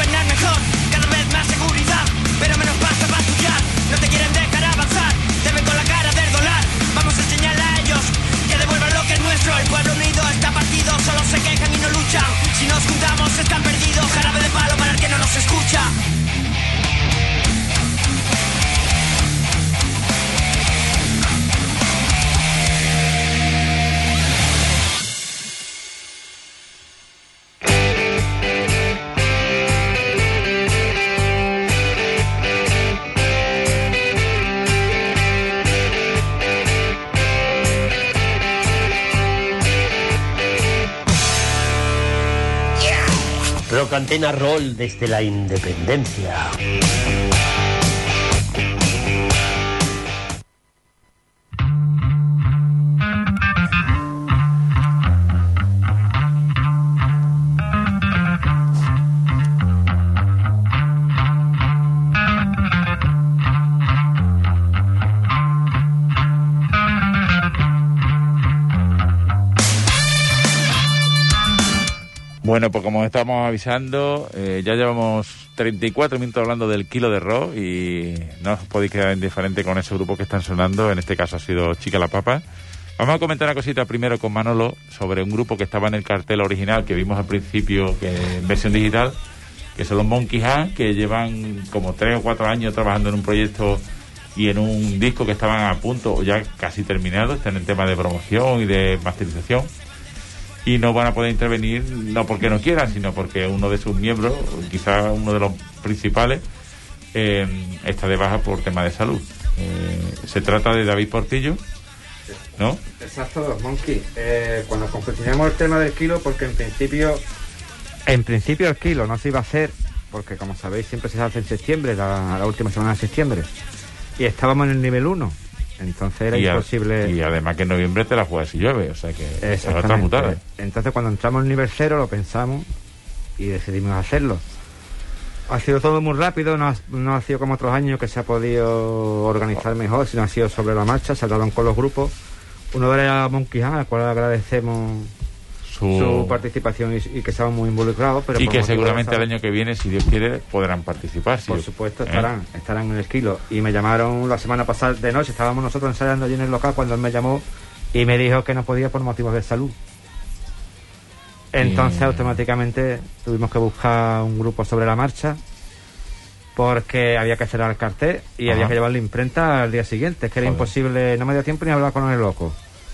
Pero menos pasta para estudiar, no te quieren dejar avanzar, te ven con Rock Antena Roll desde la Independencia. Bueno, pues como estamos avisando, eh, ya llevamos treinta y cuatro minutos hablando del kilo de rock y no os podéis quedar indiferente con ese grupo que están sonando. En este caso ha sido Chica la Papa. Vamos a comentar una cosita primero con Manolo sobre un grupo que estaba en el cartel original que vimos al principio, que en versión digital, que son los Monkey Hand, que llevan como tres o cuatro años trabajando en un proyecto y en un disco que estaban a punto o ya casi terminado. Están en tema de promoción y de masterización. Y no van a poder intervenir, no porque no quieran, sino porque uno de sus miembros, quizás uno de los principales, eh, está de baja por tema de salud. Eh, se trata de David Portillo, ¿no? Exacto, los Monkey. Eh, cuando conclusionamos el tema del kilo, porque en principio, en principio el kilo no se iba a hacer, porque como sabéis siempre se hace en septiembre, la, la última semana de septiembre, y estábamos en el nivel uno. Entonces era y imposible. A, y además que en noviembre te la juegas si llueve, o sea que es otra mutada. Entonces cuando entramos en nivel cero lo pensamos y decidimos hacerlo. Ha sido todo muy rápido, no ha, no ha sido como otros años que se ha podido organizar mejor, sino ha sido sobre la marcha, se hablaron con los grupos. Uno de ellos Monkey Hand, al cual agradecemos su, su participación y, y que estamos muy involucrados. Pero y que seguramente el año que viene, si Dios quiere, podrán participar. Por si supuesto, ¿eh? estarán estarán en el kilo. Y me llamaron la semana pasada de noche, estábamos nosotros ensayando allí en el local cuando él me llamó y me dijo que no podía por motivos de salud. Entonces y... automáticamente tuvimos que buscar un grupo sobre la marcha porque había que cerrar el cartel y Ajá. había que llevar la imprenta al día siguiente. Es que era Joder. imposible, no me dio tiempo ni hablar con el loco.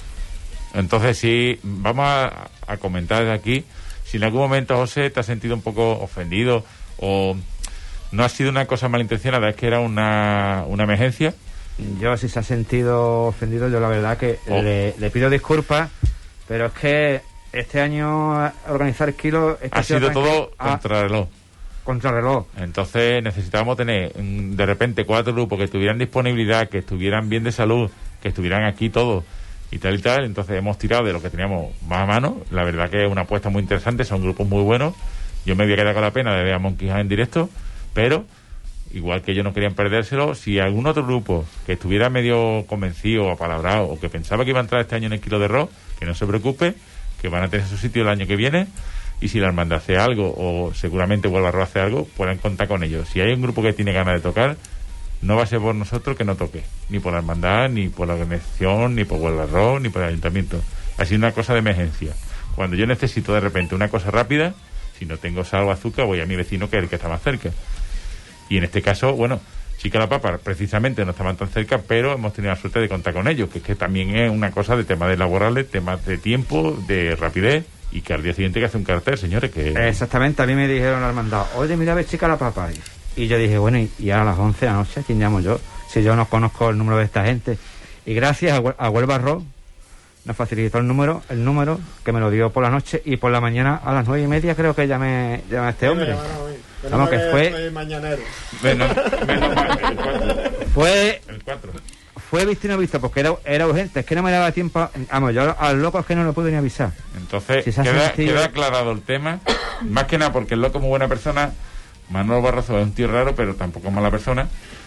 Entonces sí, vamos a, a comentar desde aquí, si en algún momento, José, te has sentido un poco ofendido o no ha sido una cosa malintencionada, es que era una, una emergencia. Yo si se ha sentido ofendido, yo la verdad que oh. le, le pido disculpas, pero es que este año organizar el kilo... Es que ha sido todo a, contrarreloj. Contrarreloj. Entonces necesitábamos tener de repente cuatro grupos que tuvieran disponibilidad, que estuvieran bien de salud, que estuvieran aquí todos y tal y tal. Entonces hemos tirado de lo que teníamos más a mano. La verdad que es una apuesta muy interesante, son grupos muy buenos. Yo me voy a quedar con la pena de ver a Monkey Hand en directo, pero igual que ellos no querían perdérselo, si algún otro grupo que estuviera medio convencido o apalabrado o que pensaba que iba a entrar este año en el kilo de rock, que no se preocupe, que van a tener su sitio el año que viene, y si la hermandad hace algo o seguramente Vuelva a Rock hace algo, puedan contar con ellos. Si hay un grupo que tiene ganas de tocar, no va a ser por nosotros que no toque, ni por la hermandad, ni por la organización, ni por Vuelva a Rock, ni por el ayuntamiento. Ha sido una cosa de emergencia. Cuando yo necesito de repente una cosa rápida, si no tengo sal o azúcar, voy a mi vecino, que es el que está más cerca. Y en este caso, bueno, Chica la Papa precisamente no estaban tan cerca, pero hemos tenido la suerte de contar con ellos, que es que también es una cosa de temas de laborales, temas de tiempo, de rapidez, y que al día siguiente hay que hace un cartel, señores, que... Exactamente, a mí me dijeron al mandado, oye, mira a ver Chica la Papa, y yo dije, bueno, y, y ahora a las once de la noche, ¿quién llamo yo? Si yo no conozco el número de esta gente. Y gracias a, a Huelva Rock nos facilitó el número, el número que me lo dio por la noche, y por la mañana a las nueve y media creo que llamé, llamé a este hombre. Pero Vamos, no que fue... Soy mañanero. Menos, menos mal, el cuatro. Fue... El cuatro. Fue visto y no visto, porque era, era urgente, es que no me daba tiempo. Vamos, yo al loco es que no lo pude ni avisar. Entonces, si queda, sentido... queda aclarado el tema, más que nada porque el loco es muy buena persona. Manolo Barroso es un tío raro, pero tampoco es mala persona.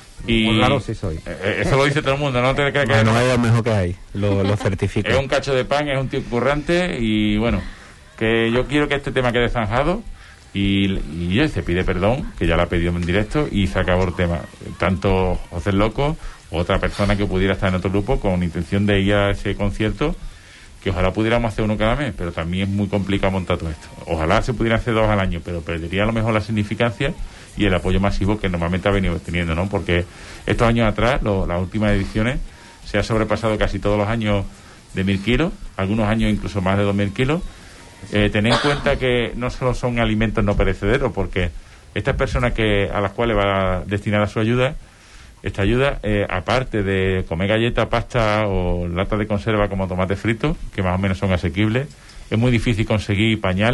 Y muy raro sí soy. Eh, eso lo dice todo el mundo, no te creas que no es lo mejor que hay, lo, lo certifico. Es un cacho de pan, es un tío currante y bueno, que yo quiero que este tema quede zanjado. Y, y él se pide perdón, que ya lo ha pedido en directo, y se acabó el tema. Tanto José el Loco o otra persona que pudiera estar en otro grupo con intención de ir a ese concierto, que ojalá pudiéramos hacer uno cada mes, pero también es muy complicado montar todo esto. Ojalá se pudiera hacer dos al año, pero perdería a lo mejor la significancia y el apoyo masivo que normalmente ha venido teniendo, ¿no? Porque estos años atrás, lo, las últimas ediciones, se ha sobrepasado casi todos los años de mil kilos, algunos años incluso más de dos mil kilos. Eh, tened en cuenta que no solo son alimentos no perecederos, porque estas personas que a las cuales va destinada su ayuda, esta ayuda, eh, aparte de comer galletas, pasta o latas de conserva como tomate frito, que más o menos son asequibles, es muy difícil conseguir pañales,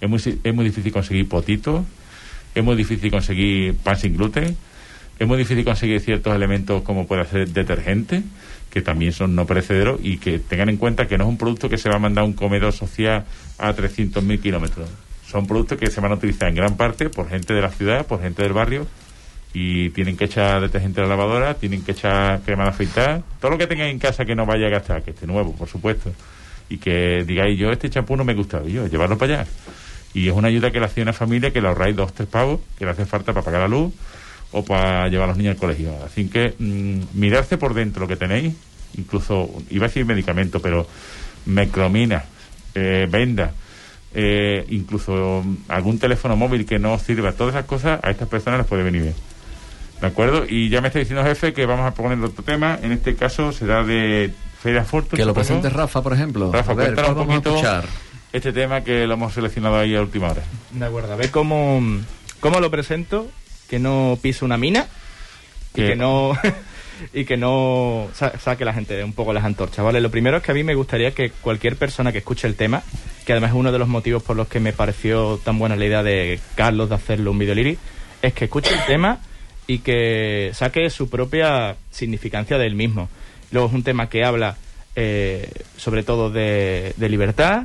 Es muy, es muy difícil conseguir potitos, es muy difícil conseguir pan sin gluten, es muy difícil conseguir ciertos elementos como puede ser detergente, que también son no perecederos, y que tengan en cuenta que no es un producto que se va a mandar a un comedor social a trescientos mil kilómetros. Son productos que se van a utilizar en gran parte por gente de la ciudad, por gente del barrio, y tienen que echar detergente a la lavadora, tienen que echar crema de afeitar, todo lo que tengáis en casa que no vaya a gastar, que esté nuevo, por supuesto, y que digáis, yo este champú no me gusta, y yo, llevarlo para allá. Y es una ayuda que le hace una familia, que le ahorráis dos, tres pavos, que le hace falta para pagar la luz o para llevar a los niños al colegio. Así que mmm, mirarse por dentro lo que tenéis, incluso, iba a decir medicamento, pero meclomina, eh, venda, eh, incluso algún teléfono móvil que no os sirva, todas esas cosas a estas personas les puede venir bien. ¿De acuerdo? Y ya me está diciendo, jefe, que vamos a poner otro tema. En este caso será de Feria Fortune. Que lo presente Rafa, por ejemplo. Rafa, a ver, cuéntanos un poquito vamos a escuchar este tema que lo hemos seleccionado ahí a última hora. De acuerdo, a ver cómo, cómo lo presento, que no pise una mina y que no y que no sa- saque la gente un poco las antorchas, ¿vale? Lo primero es que a mí me gustaría que cualquier persona que escuche el tema, que además es uno de los motivos por los que me pareció tan buena la idea de Carlos de hacerlo un video lyric, es que escuche el tema y que saque su propia significancia del mismo. Luego es un tema que habla eh, sobre todo de, de libertad,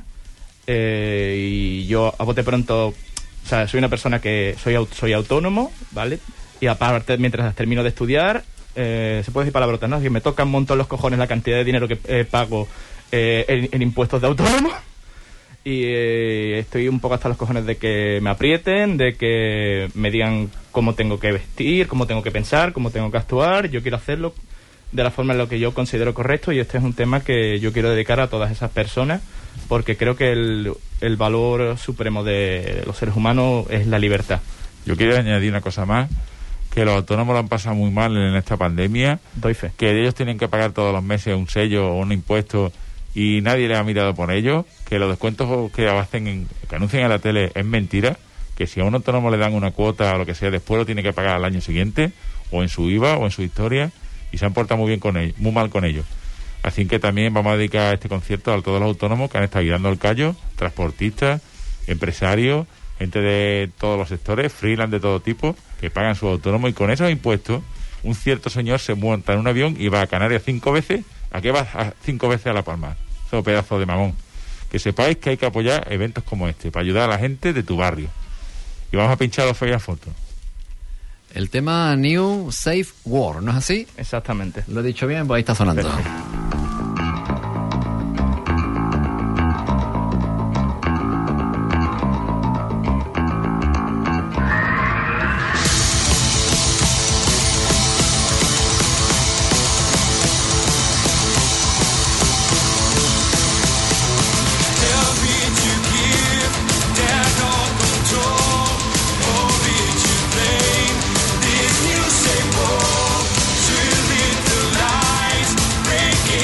eh, y yo a bote pronto, o sea, soy una persona que soy, au- soy autónomo, ¿vale? Y aparte, mientras termino de estudiar, eh, se puede decir palabrotas, ¿no? Que me tocan un montón los cojones la cantidad de dinero que eh, pago eh, en, en impuestos de autónomo. Y eh, estoy un poco hasta los cojones de que me aprieten, de que me digan cómo tengo que vestir, cómo tengo que pensar, cómo tengo que actuar. Yo quiero hacerlo de la forma en la que yo considero correcto, y este es un tema que yo quiero dedicar a todas esas personas, porque creo que el, el valor supremo de los seres humanos es la libertad. Yo quiero añadir una cosa más, que los autónomos lo han pasado muy mal en esta pandemia. Doy fe. Que ellos tienen que pagar todos los meses un sello o un impuesto y nadie les ha mirado por ello, que los descuentos que hacen en, que anuncian en la tele es mentira, que si a un autónomo le dan una cuota o lo que sea, después lo tiene que pagar al año siguiente, o en su I V A o en su historia, y se han portado muy bien con ellos, muy mal con ellos. Así que también vamos a dedicar este concierto a todos los autónomos que han estado guiando el callo, transportistas, empresarios, gente de todos los sectores, freelance de todo tipo, que pagan sus autónomos, y con esos impuestos un cierto señor se monta en un avión y va a Canarias cinco veces. ¿A qué va a cinco veces a La Palma? Eso pedazo de mamón. Que sepáis que hay que apoyar eventos como este para ayudar a la gente de tu barrio. Y vamos a pinchar los Feria Fotos. el tema New Safe Word, ¿no es así? Exactamente. Lo he dicho bien, pues ahí está sonando. Perfecto. Breaking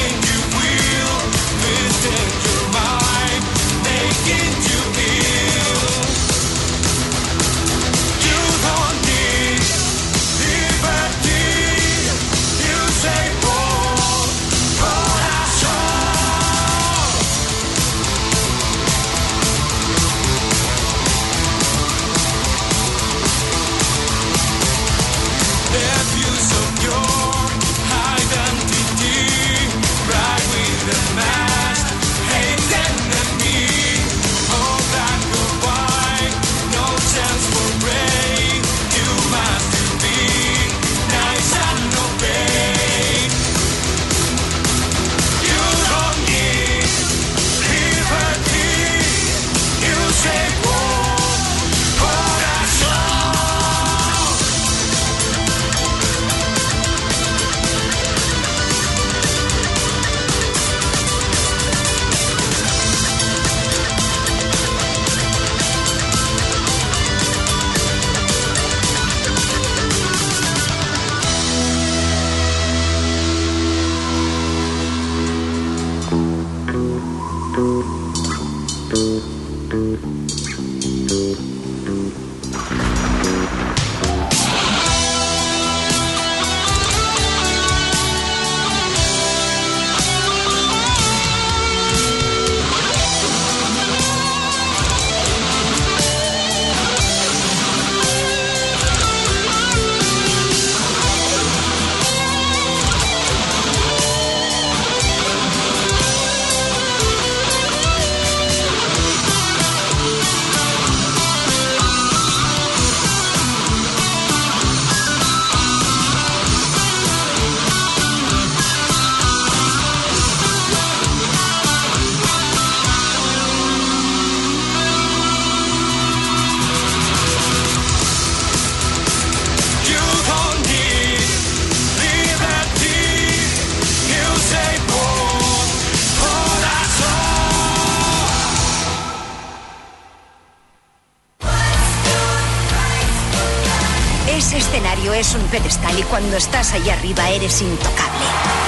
escenario es un pedestal y cuando estás ahí arriba eres intocable.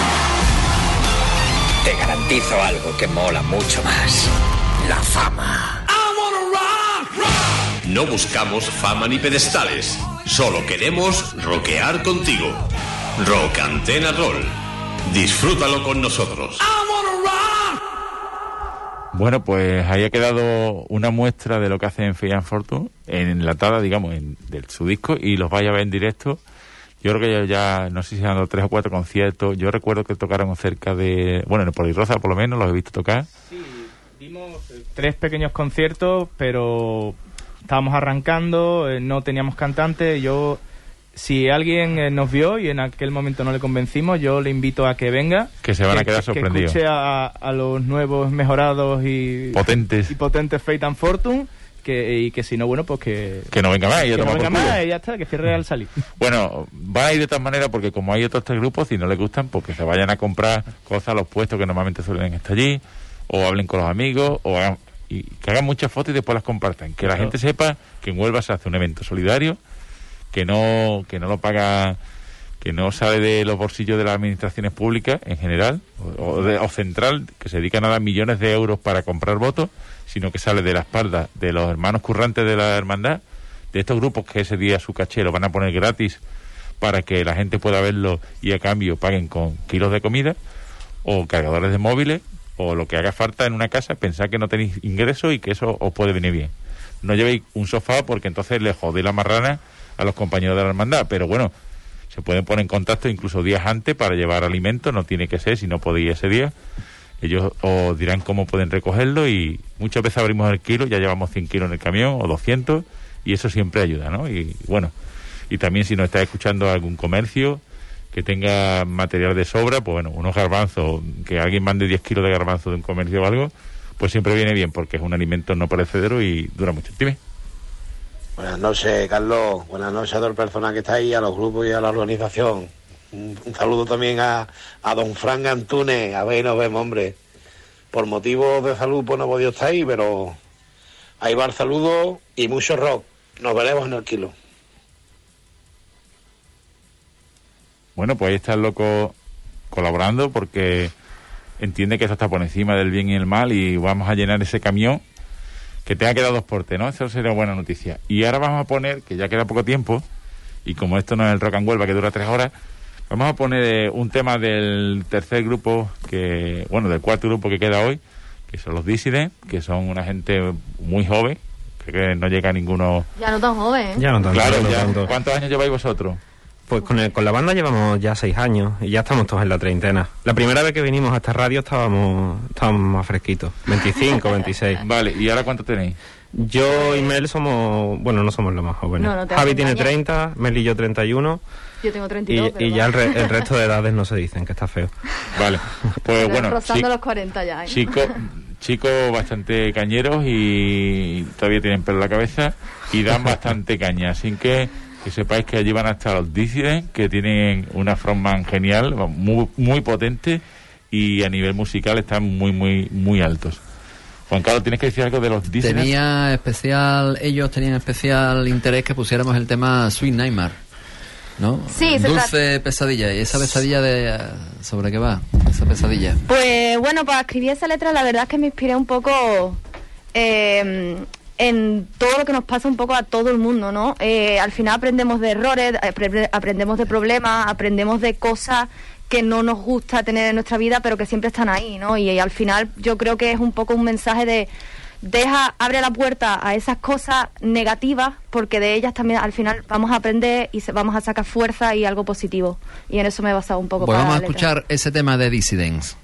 Te garantizo algo que mola mucho más. La fama. No buscamos fama ni pedestales. Solo queremos rockear contigo. Rock Antena Roll. Disfrútalo con nosotros. Bueno, pues ahí ha quedado una muestra de lo que hace en Fate and Fortune, enlatada, digamos, en, de su disco, y los vais a ver en directo. Yo creo que ya, ya no sé si han dado tres o cuatro conciertos. Yo recuerdo que tocaron cerca de... Bueno, en el Polirroza por lo menos, los he visto tocar. Sí, dimos tres pequeños conciertos, pero estábamos arrancando, eh, no teníamos cantante. Yo, si alguien eh, nos vio y en aquel momento no le convencimos, yo le invito a que venga. Que se van que, a quedar que, sorprendidos. Que escuche a, a los nuevos, mejorados y potentes, y potentes Fate and Fortune. Que, y que si no, bueno, pues que... Que no venga más. Y que no venga más más y ya está, que cierre al salir. Bueno, va a ir de todas maneras porque como hay otros tres grupos, si no les gustan, pues que se vayan a comprar cosas a los puestos que normalmente suelen estar allí, o hablen con los amigos, o hagan, y que hagan muchas fotos y después las compartan. Que la gente sepa que en Huelva se hace un evento solidario, que no, que no lo paga... que no sale de los bolsillos de las administraciones públicas en general, o, o, de, o central, que se dedican a dar millones de euros para comprar votos, sino que sale de la espalda de los hermanos currantes de la hermandad, de estos grupos que ese día su caché lo van a poner gratis para que la gente pueda verlo y a cambio paguen con kilos de comida, o cargadores de móviles, o lo que haga falta en una casa. Pensad que no tenéis ingresos y que eso os puede venir bien. No llevéis un sofá porque entonces le jodéis la marrana a los compañeros de la hermandad, pero bueno, se pueden poner en contacto incluso días antes para llevar alimentos, no tiene que ser si no podéis ese día. Ellos os dirán cómo pueden recogerlo y muchas veces abrimos el kilo, ya llevamos cien kilos en el camión o doscientos y eso siempre ayuda, ¿no? Y bueno, y también si nos está escuchando algún comercio que tenga material de sobra, pues bueno, unos garbanzos, que alguien mande diez kilos de garbanzos de un comercio o algo, pues siempre viene bien porque es un alimento no perecedero y dura mucho. Dime. Buenas noches, Carlos. Buenas noches a toda la persona que está ahí, a los grupos y a la organización. Un, un saludo también a, a don Frank Antunes. A ver, nos vemos, hombre. Por motivos de salud, pues no he podido estar ahí, pero ahí va el saludo y mucho rock. Nos veremos en el kilo. Bueno, pues ahí está el loco colaborando porque entiende que eso está por encima del bien y el mal y vamos a llenar ese camión que te ha quedado dos portes, ¿no? Eso sería buena noticia. Y ahora vamos a poner, que ya queda poco tiempo, y como esto no es el Rock and Huelva que dura tres horas, vamos a poner eh, un tema del tercer grupo, que bueno, del cuarto grupo que queda hoy, que son los Dissident, que son una gente muy joven, creo que no llega a ninguno... Ya no tan joven, ¿eh? Ya no tanto. Claro, no ya. tanto. ¿Cuántos años lleváis vosotros? Pues con, el, con la banda llevamos ya seis años y ya estamos todos en la treintena. La primera vez que vinimos a esta radio estábamos, estábamos más fresquitos, veinticinco, veintiséis. Vale, ¿y ahora cuánto tenéis? Yo y Mel somos, bueno, no somos los más jóvenes. No, no te Javi tiene engañes. treinta, Mel y yo treinta y uno. Yo tengo treinta y Y, dos, pero y ya el, bueno. re- el resto de edades no se dicen, que está feo. Vale, pues bueno, rozando chi- los cuarenta ya, ¿eh? chicos chicos bastante cañeros y todavía tienen pelo en la cabeza y dan bastante caña, así que que sepáis que allí van a estar los Dissident, que tienen una frontman genial, muy, muy potente y a nivel musical están muy, muy, muy altos. Juan Carlos, ¿tienes que decir algo de los Dissident? Tenía especial, ellos tenían especial interés que pusiéramos el tema Sweet Nightmare, ¿no? Sí, se Dulce pesadilla. ¿Y esa pesadilla de sobre qué va? Esa pesadilla. Pues bueno, para escribir esa letra la verdad es que me inspiré un poco eh, en todo lo que nos pasa un poco a todo el mundo, ¿no? Eh, al final aprendemos de errores, apre- aprendemos de problemas, aprendemos de cosas que no nos gusta tener en nuestra vida, pero que siempre están ahí, ¿no? Y, y al final yo creo que es un poco un mensaje de deja, abre la puerta a esas cosas negativas, porque de ellas también al final vamos a aprender y se, vamos a sacar fuerza y algo positivo. Y en eso me he basado un poco Pues para vamos a la letra. escuchar ese tema de Dissidents.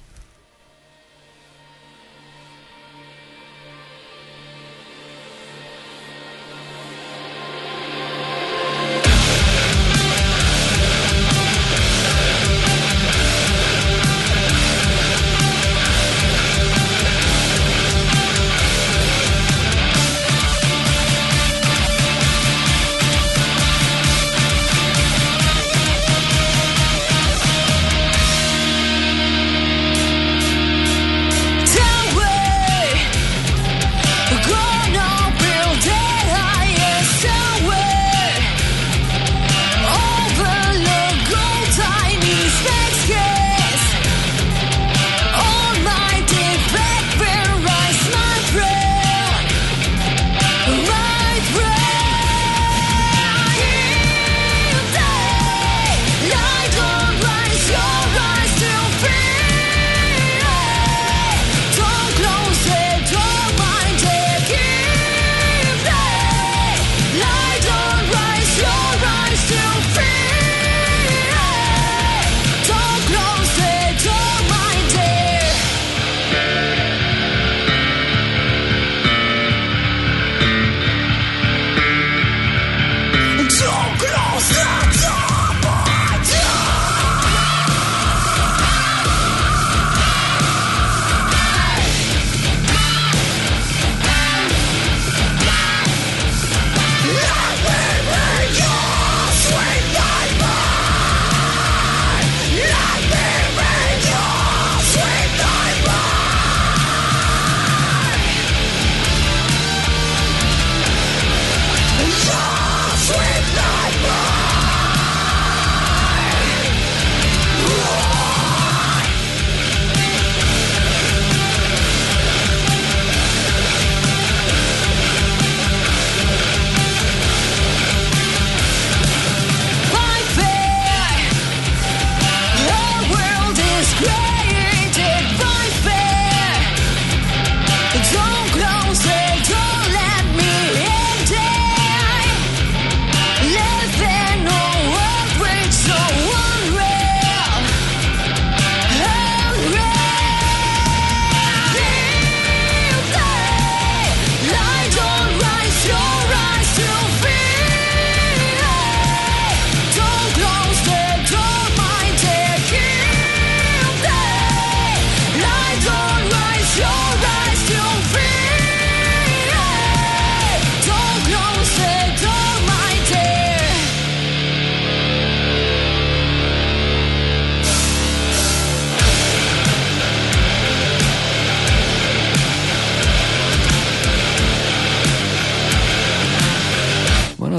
Thank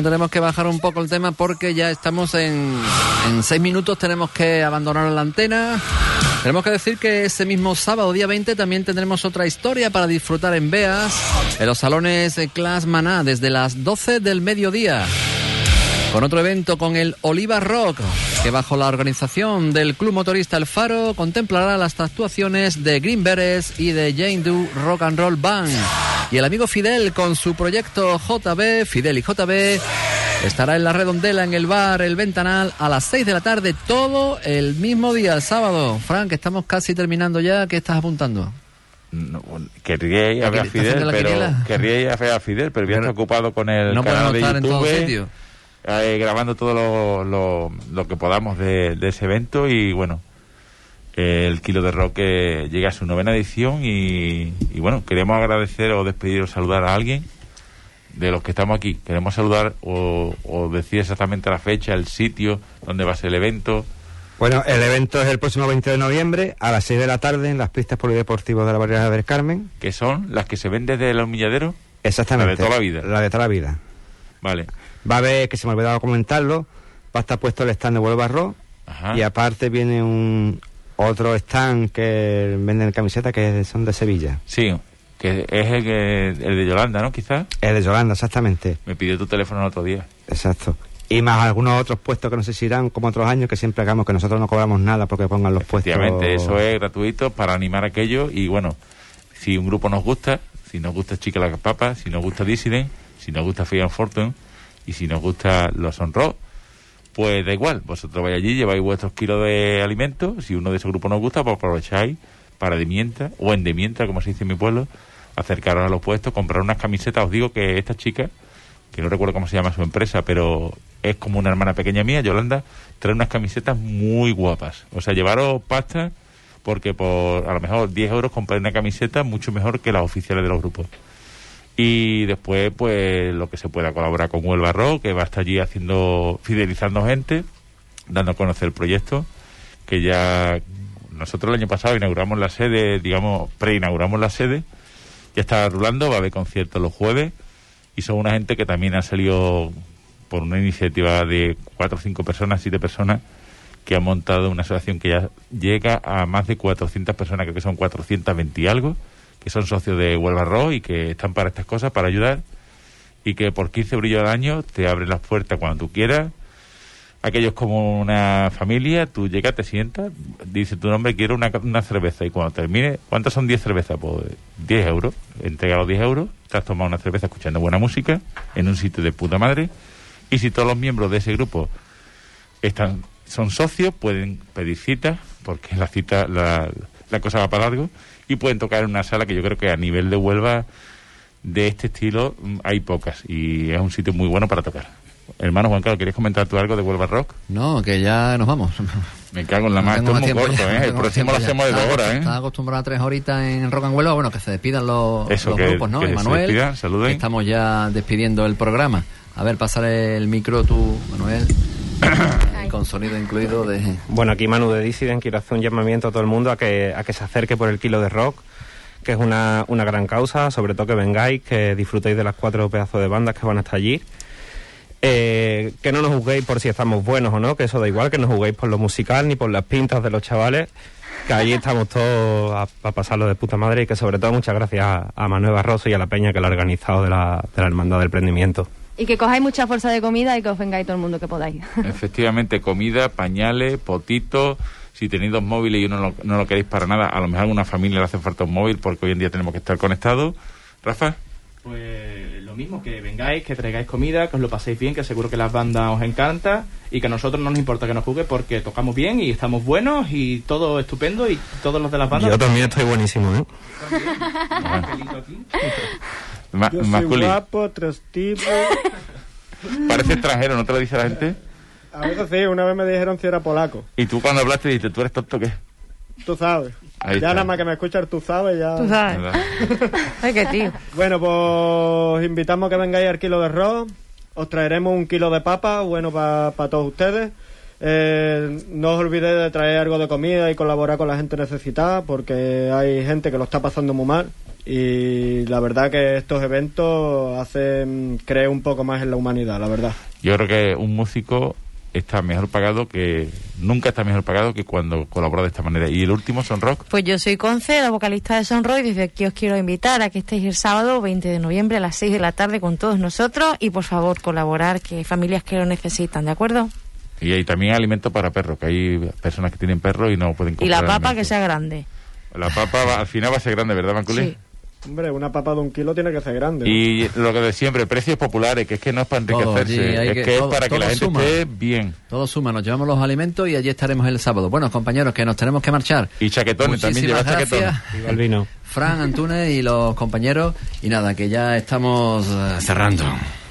Bueno, tenemos que bajar un poco el tema porque ya estamos en, en seis minutos, tenemos que abandonar la antena. Tenemos que decir que ese mismo sábado, día veinte, también tendremos otra historia para disfrutar en Beas, en los salones Class Maná, desde las doce del mediodía. Con otro evento, con el Oliva Rock, que bajo la organización del Club Motorista El Faro contemplará las actuaciones de Green Berets y de Jane Doe Rock and Roll Band. Y el amigo Fidel con su proyecto J B, Fidel y J B, estará en la Redondela, en el bar El Ventanal, a las seis de la tarde, todo el mismo día, el sábado. Frank, estamos casi terminando ya, ¿qué estás apuntando? No, querría ir a ver a Fidel, pero querría ir a ver a Fidel, pero voy a estar ocupado con el no canal de YouTube. Eh, grabando todo lo, lo, lo que podamos de, de ese evento y bueno, eh, el Kilo de Rock eh, llega a su novena edición y, y bueno, queremos agradecer o despedir o saludar a alguien de los que estamos aquí. Queremos saludar o, o decir exactamente la fecha, el sitio donde va a ser el evento. Bueno, el evento es el próximo veinte de noviembre a las seis de la tarde en las pistas polideportivas de la Barriada del Carmen. Que son las que se ven desde el humilladero. Exactamente. La de toda la vida. La de toda la vida. Vale. Va a haber, que se me ha olvidado comentarlo, va a estar puesto el stand de Huelva Rock. Ajá. Y aparte viene un otro stand que venden camisetas que son de Sevilla. Sí, que es el, que, el de Yolanda, ¿no? Quizás. El de Yolanda, exactamente. Me pidió tu teléfono el otro día. Exacto. Y más algunos otros puestos que no sé si irán como otros años, que siempre hagamos que nosotros no cobramos nada porque pongan los puestos. Efectivamente, eso es gratuito para animar aquello. Y bueno, si un grupo nos gusta, si nos gusta Chica la Papa, si nos gusta Dissident, si nos gusta Fear and Fortune y si nos gusta los On-Rock, pues da igual, vosotros vais allí, lleváis vuestros kilos de alimentos, si uno de esos grupos nos gusta, pues aprovecháis para de mientras, o en de mientras, como se dice en mi pueblo, acercaros a los puestos, comprar unas camisetas. Os digo que esta chica, que no recuerdo cómo se llama su empresa, pero es como una hermana pequeña mía, Yolanda, trae unas camisetas muy guapas. O sea, llevaros pasta, porque por a lo mejor diez euros compráis una camiseta mucho mejor que las oficiales de los grupos. Y después, pues, lo que se pueda colaborar con Huelva Rock, que va a estar allí haciendo, fidelizando gente, dando a conocer el proyecto, que ya nosotros el año pasado inauguramos la sede, digamos, preinauguramos la sede, ya está rulando, va a haber conciertos los jueves, y son una gente que también ha salido por una iniciativa de cuatro o cinco personas, siete personas, que ha montado una asociación que ya llega a más de cuatrocientas personas, creo que son cuatrocientos veinte y algo, que son socios de Huelva Rock y que están para estas cosas, para ayudar, y que por quince brillos al año te abren las puertas cuando tú quieras. Aquellos como una familia, tú llegas, te sientas, dices tu nombre, quiero una, una cerveza, y cuando termine, ¿cuántas son diez cervezas? Pues diez euros, entrega los diez euros, te has tomado una cerveza escuchando buena música, en un sitio de puta madre, y si todos los miembros de ese grupo están son socios, pueden pedir citas, porque la cita, la, la cosa va para largo, y pueden tocar en una sala que yo creo que a nivel de Huelva de este estilo hay pocas, y es un sitio muy bueno para tocar. Hermano Juan Carlos, ¿querías comentar tú algo de Huelva Rock? No, que ya nos vamos. Me cago en la mano, esto es muy corto, ya, ¿eh? El próximo lo hacemos de dos horas, ¿eh? Estaba acostumbrado a tres horitas en Rock and Huelva, bueno, que se despidan los, Eso, los que, grupos, ¿no? Que Manuel, se despidan, saluden. Estamos ya despidiendo el programa. A ver, pasar el micro tú, Manuel. Con sonido incluido de... Bueno, aquí Manu de Dissident, quiero hacer un llamamiento a todo el mundo a que, a que se acerque por el Kilo de Rock, que es una, una gran causa, sobre todo que vengáis, que disfrutéis de las cuatro pedazos de bandas que van a estar allí. Eh, que no nos juzguéis por si estamos buenos o no, que eso da igual, que no juguéis por lo musical ni por las pintas de los chavales, que allí estamos todos a, a pasarlo de puta madre, y que sobre todo muchas gracias a, a Manuel Barroso y a la peña que lo ha organizado de la, de la Hermandad del Prendimiento. Y que cojáis mucha fuerza de comida y que os vengáis todo el mundo que podáis. Efectivamente, comida, pañales, potitos. Si tenéis dos móviles y uno no, no lo queréis para nada, a lo mejor a alguna familia le hace falta un móvil porque hoy en día tenemos que estar conectados. Rafa. Pues lo mismo, que vengáis, que traigáis comida, que os lo paséis bien, que seguro que las bandas os encanta, y que a nosotros no nos importa que nos juegue porque tocamos bien y estamos buenos y todo estupendo, y todos los de las bandas... Yo también estoy buenísimo, ¿eh? Ma Yo soy Maculi. guapo, tres tipos... Parece extranjero, ¿no te lo dice la gente? A veces sí, una vez me dijeron si era polaco. Y tú cuando hablaste dijiste, ¿tú eres tonto qué? Tú sabes. Ahí ya está. nada más que me escuchas, tú sabes, ya... Tú sabes. Ay, qué tío. Bueno, pues os invitamos a que vengáis al Kilo de Rock. Os traeremos un kilo de papa, bueno para pa todos ustedes. Eh, no os olvidéis de traer algo de comida y colaborar con la gente necesitada, porque hay gente que lo está pasando muy mal y la verdad que estos eventos hacen creer un poco más en la humanidad, la verdad. Yo creo que un músico está mejor pagado que... Nunca está mejor pagado que cuando colabora de esta manera. Y el último, Son Rock. Pues yo soy Conce, la vocalista de Son Rock, y desde aquí os quiero invitar a que estéis el sábado veinte de noviembre a las seis de la tarde con todos nosotros y por favor colaborar, que hay familias que lo necesitan, ¿de acuerdo? Y hay también alimento para perros, que hay personas que tienen perros y no pueden comprar Y la papa alimento. que sea grande. La papa va, al final va a ser grande, ¿verdad, Manculín? Sí. Hombre, una papa de un kilo tiene que ser grande, ¿no? Y lo que de siempre, precios populares, que es que no es para enriquecerse, Todo, allí hay es que- que, todo- es para que todo la gente suma. esté bien. Todo suma, nos llevamos los alimentos y allí estaremos el sábado. Bueno, compañeros, que nos tenemos que marchar. Y chaquetones, también lleva Muchísimas chaquetones. gracias. Igual vino. Fran, Antunes y los compañeros. Y nada, que ya estamos eh, cerrando.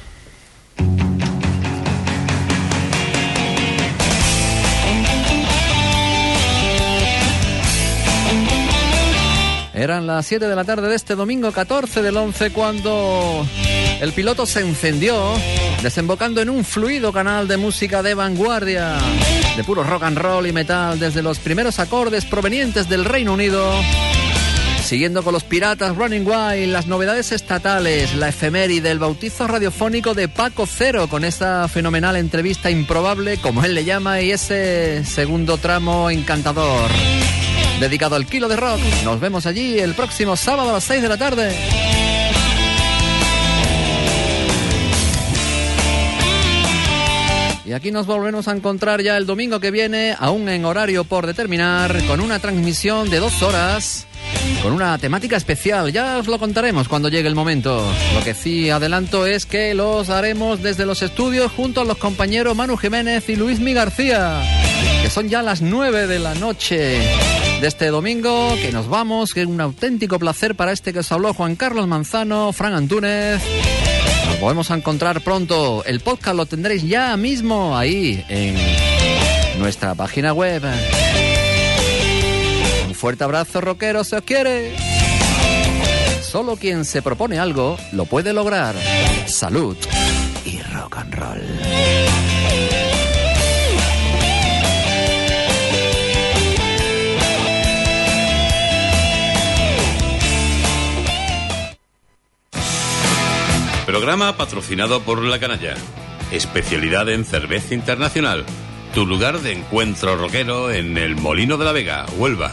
Eran las siete de la tarde de este domingo catorce del once cuando el piloto se encendió, desembocando en un fluido canal de música de vanguardia, de puro rock and roll y metal, desde los primeros acordes provenientes del Reino Unido, siguiendo con los Piratas, Running Wild, las novedades estatales, la efeméride, el bautizo radiofónico de Paco Cero, con esa fenomenal entrevista improbable, como él le llama, y ese segundo tramo encantador dedicado al Kilo de Rock. Nos vemos allí el próximo sábado a las seis de la tarde. Y aquí nos volvemos a encontrar ya el domingo que viene, aún en horario por determinar, con una transmisión de dos horas, con una temática especial. Ya os lo contaremos cuando llegue el momento. Lo que sí adelanto es que los haremos desde los estudios junto a los compañeros Manu Jiménez y Luismi García, que son ya las nueve de la noche de este domingo, que nos vamos, que es un auténtico placer para este que os habló Juan Carlos Manzano, Fran Antúnez. Nos volvemos a encontrar pronto. El podcast lo tendréis ya mismo ahí en nuestra página web. Un fuerte abrazo, rockero, se os quiere. Solo quien se propone algo lo puede lograr. Salud y rock and roll. Programa patrocinado por La Canalla. Especialidad en cerveza internacional. Tu lugar de encuentro rockero en el Molino de la Vega, Huelva.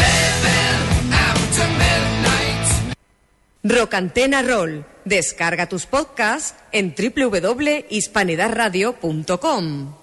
Rock Antena Roll. Descarga tus podcasts en doble u doble u doble u punto hispanidad radio punto com.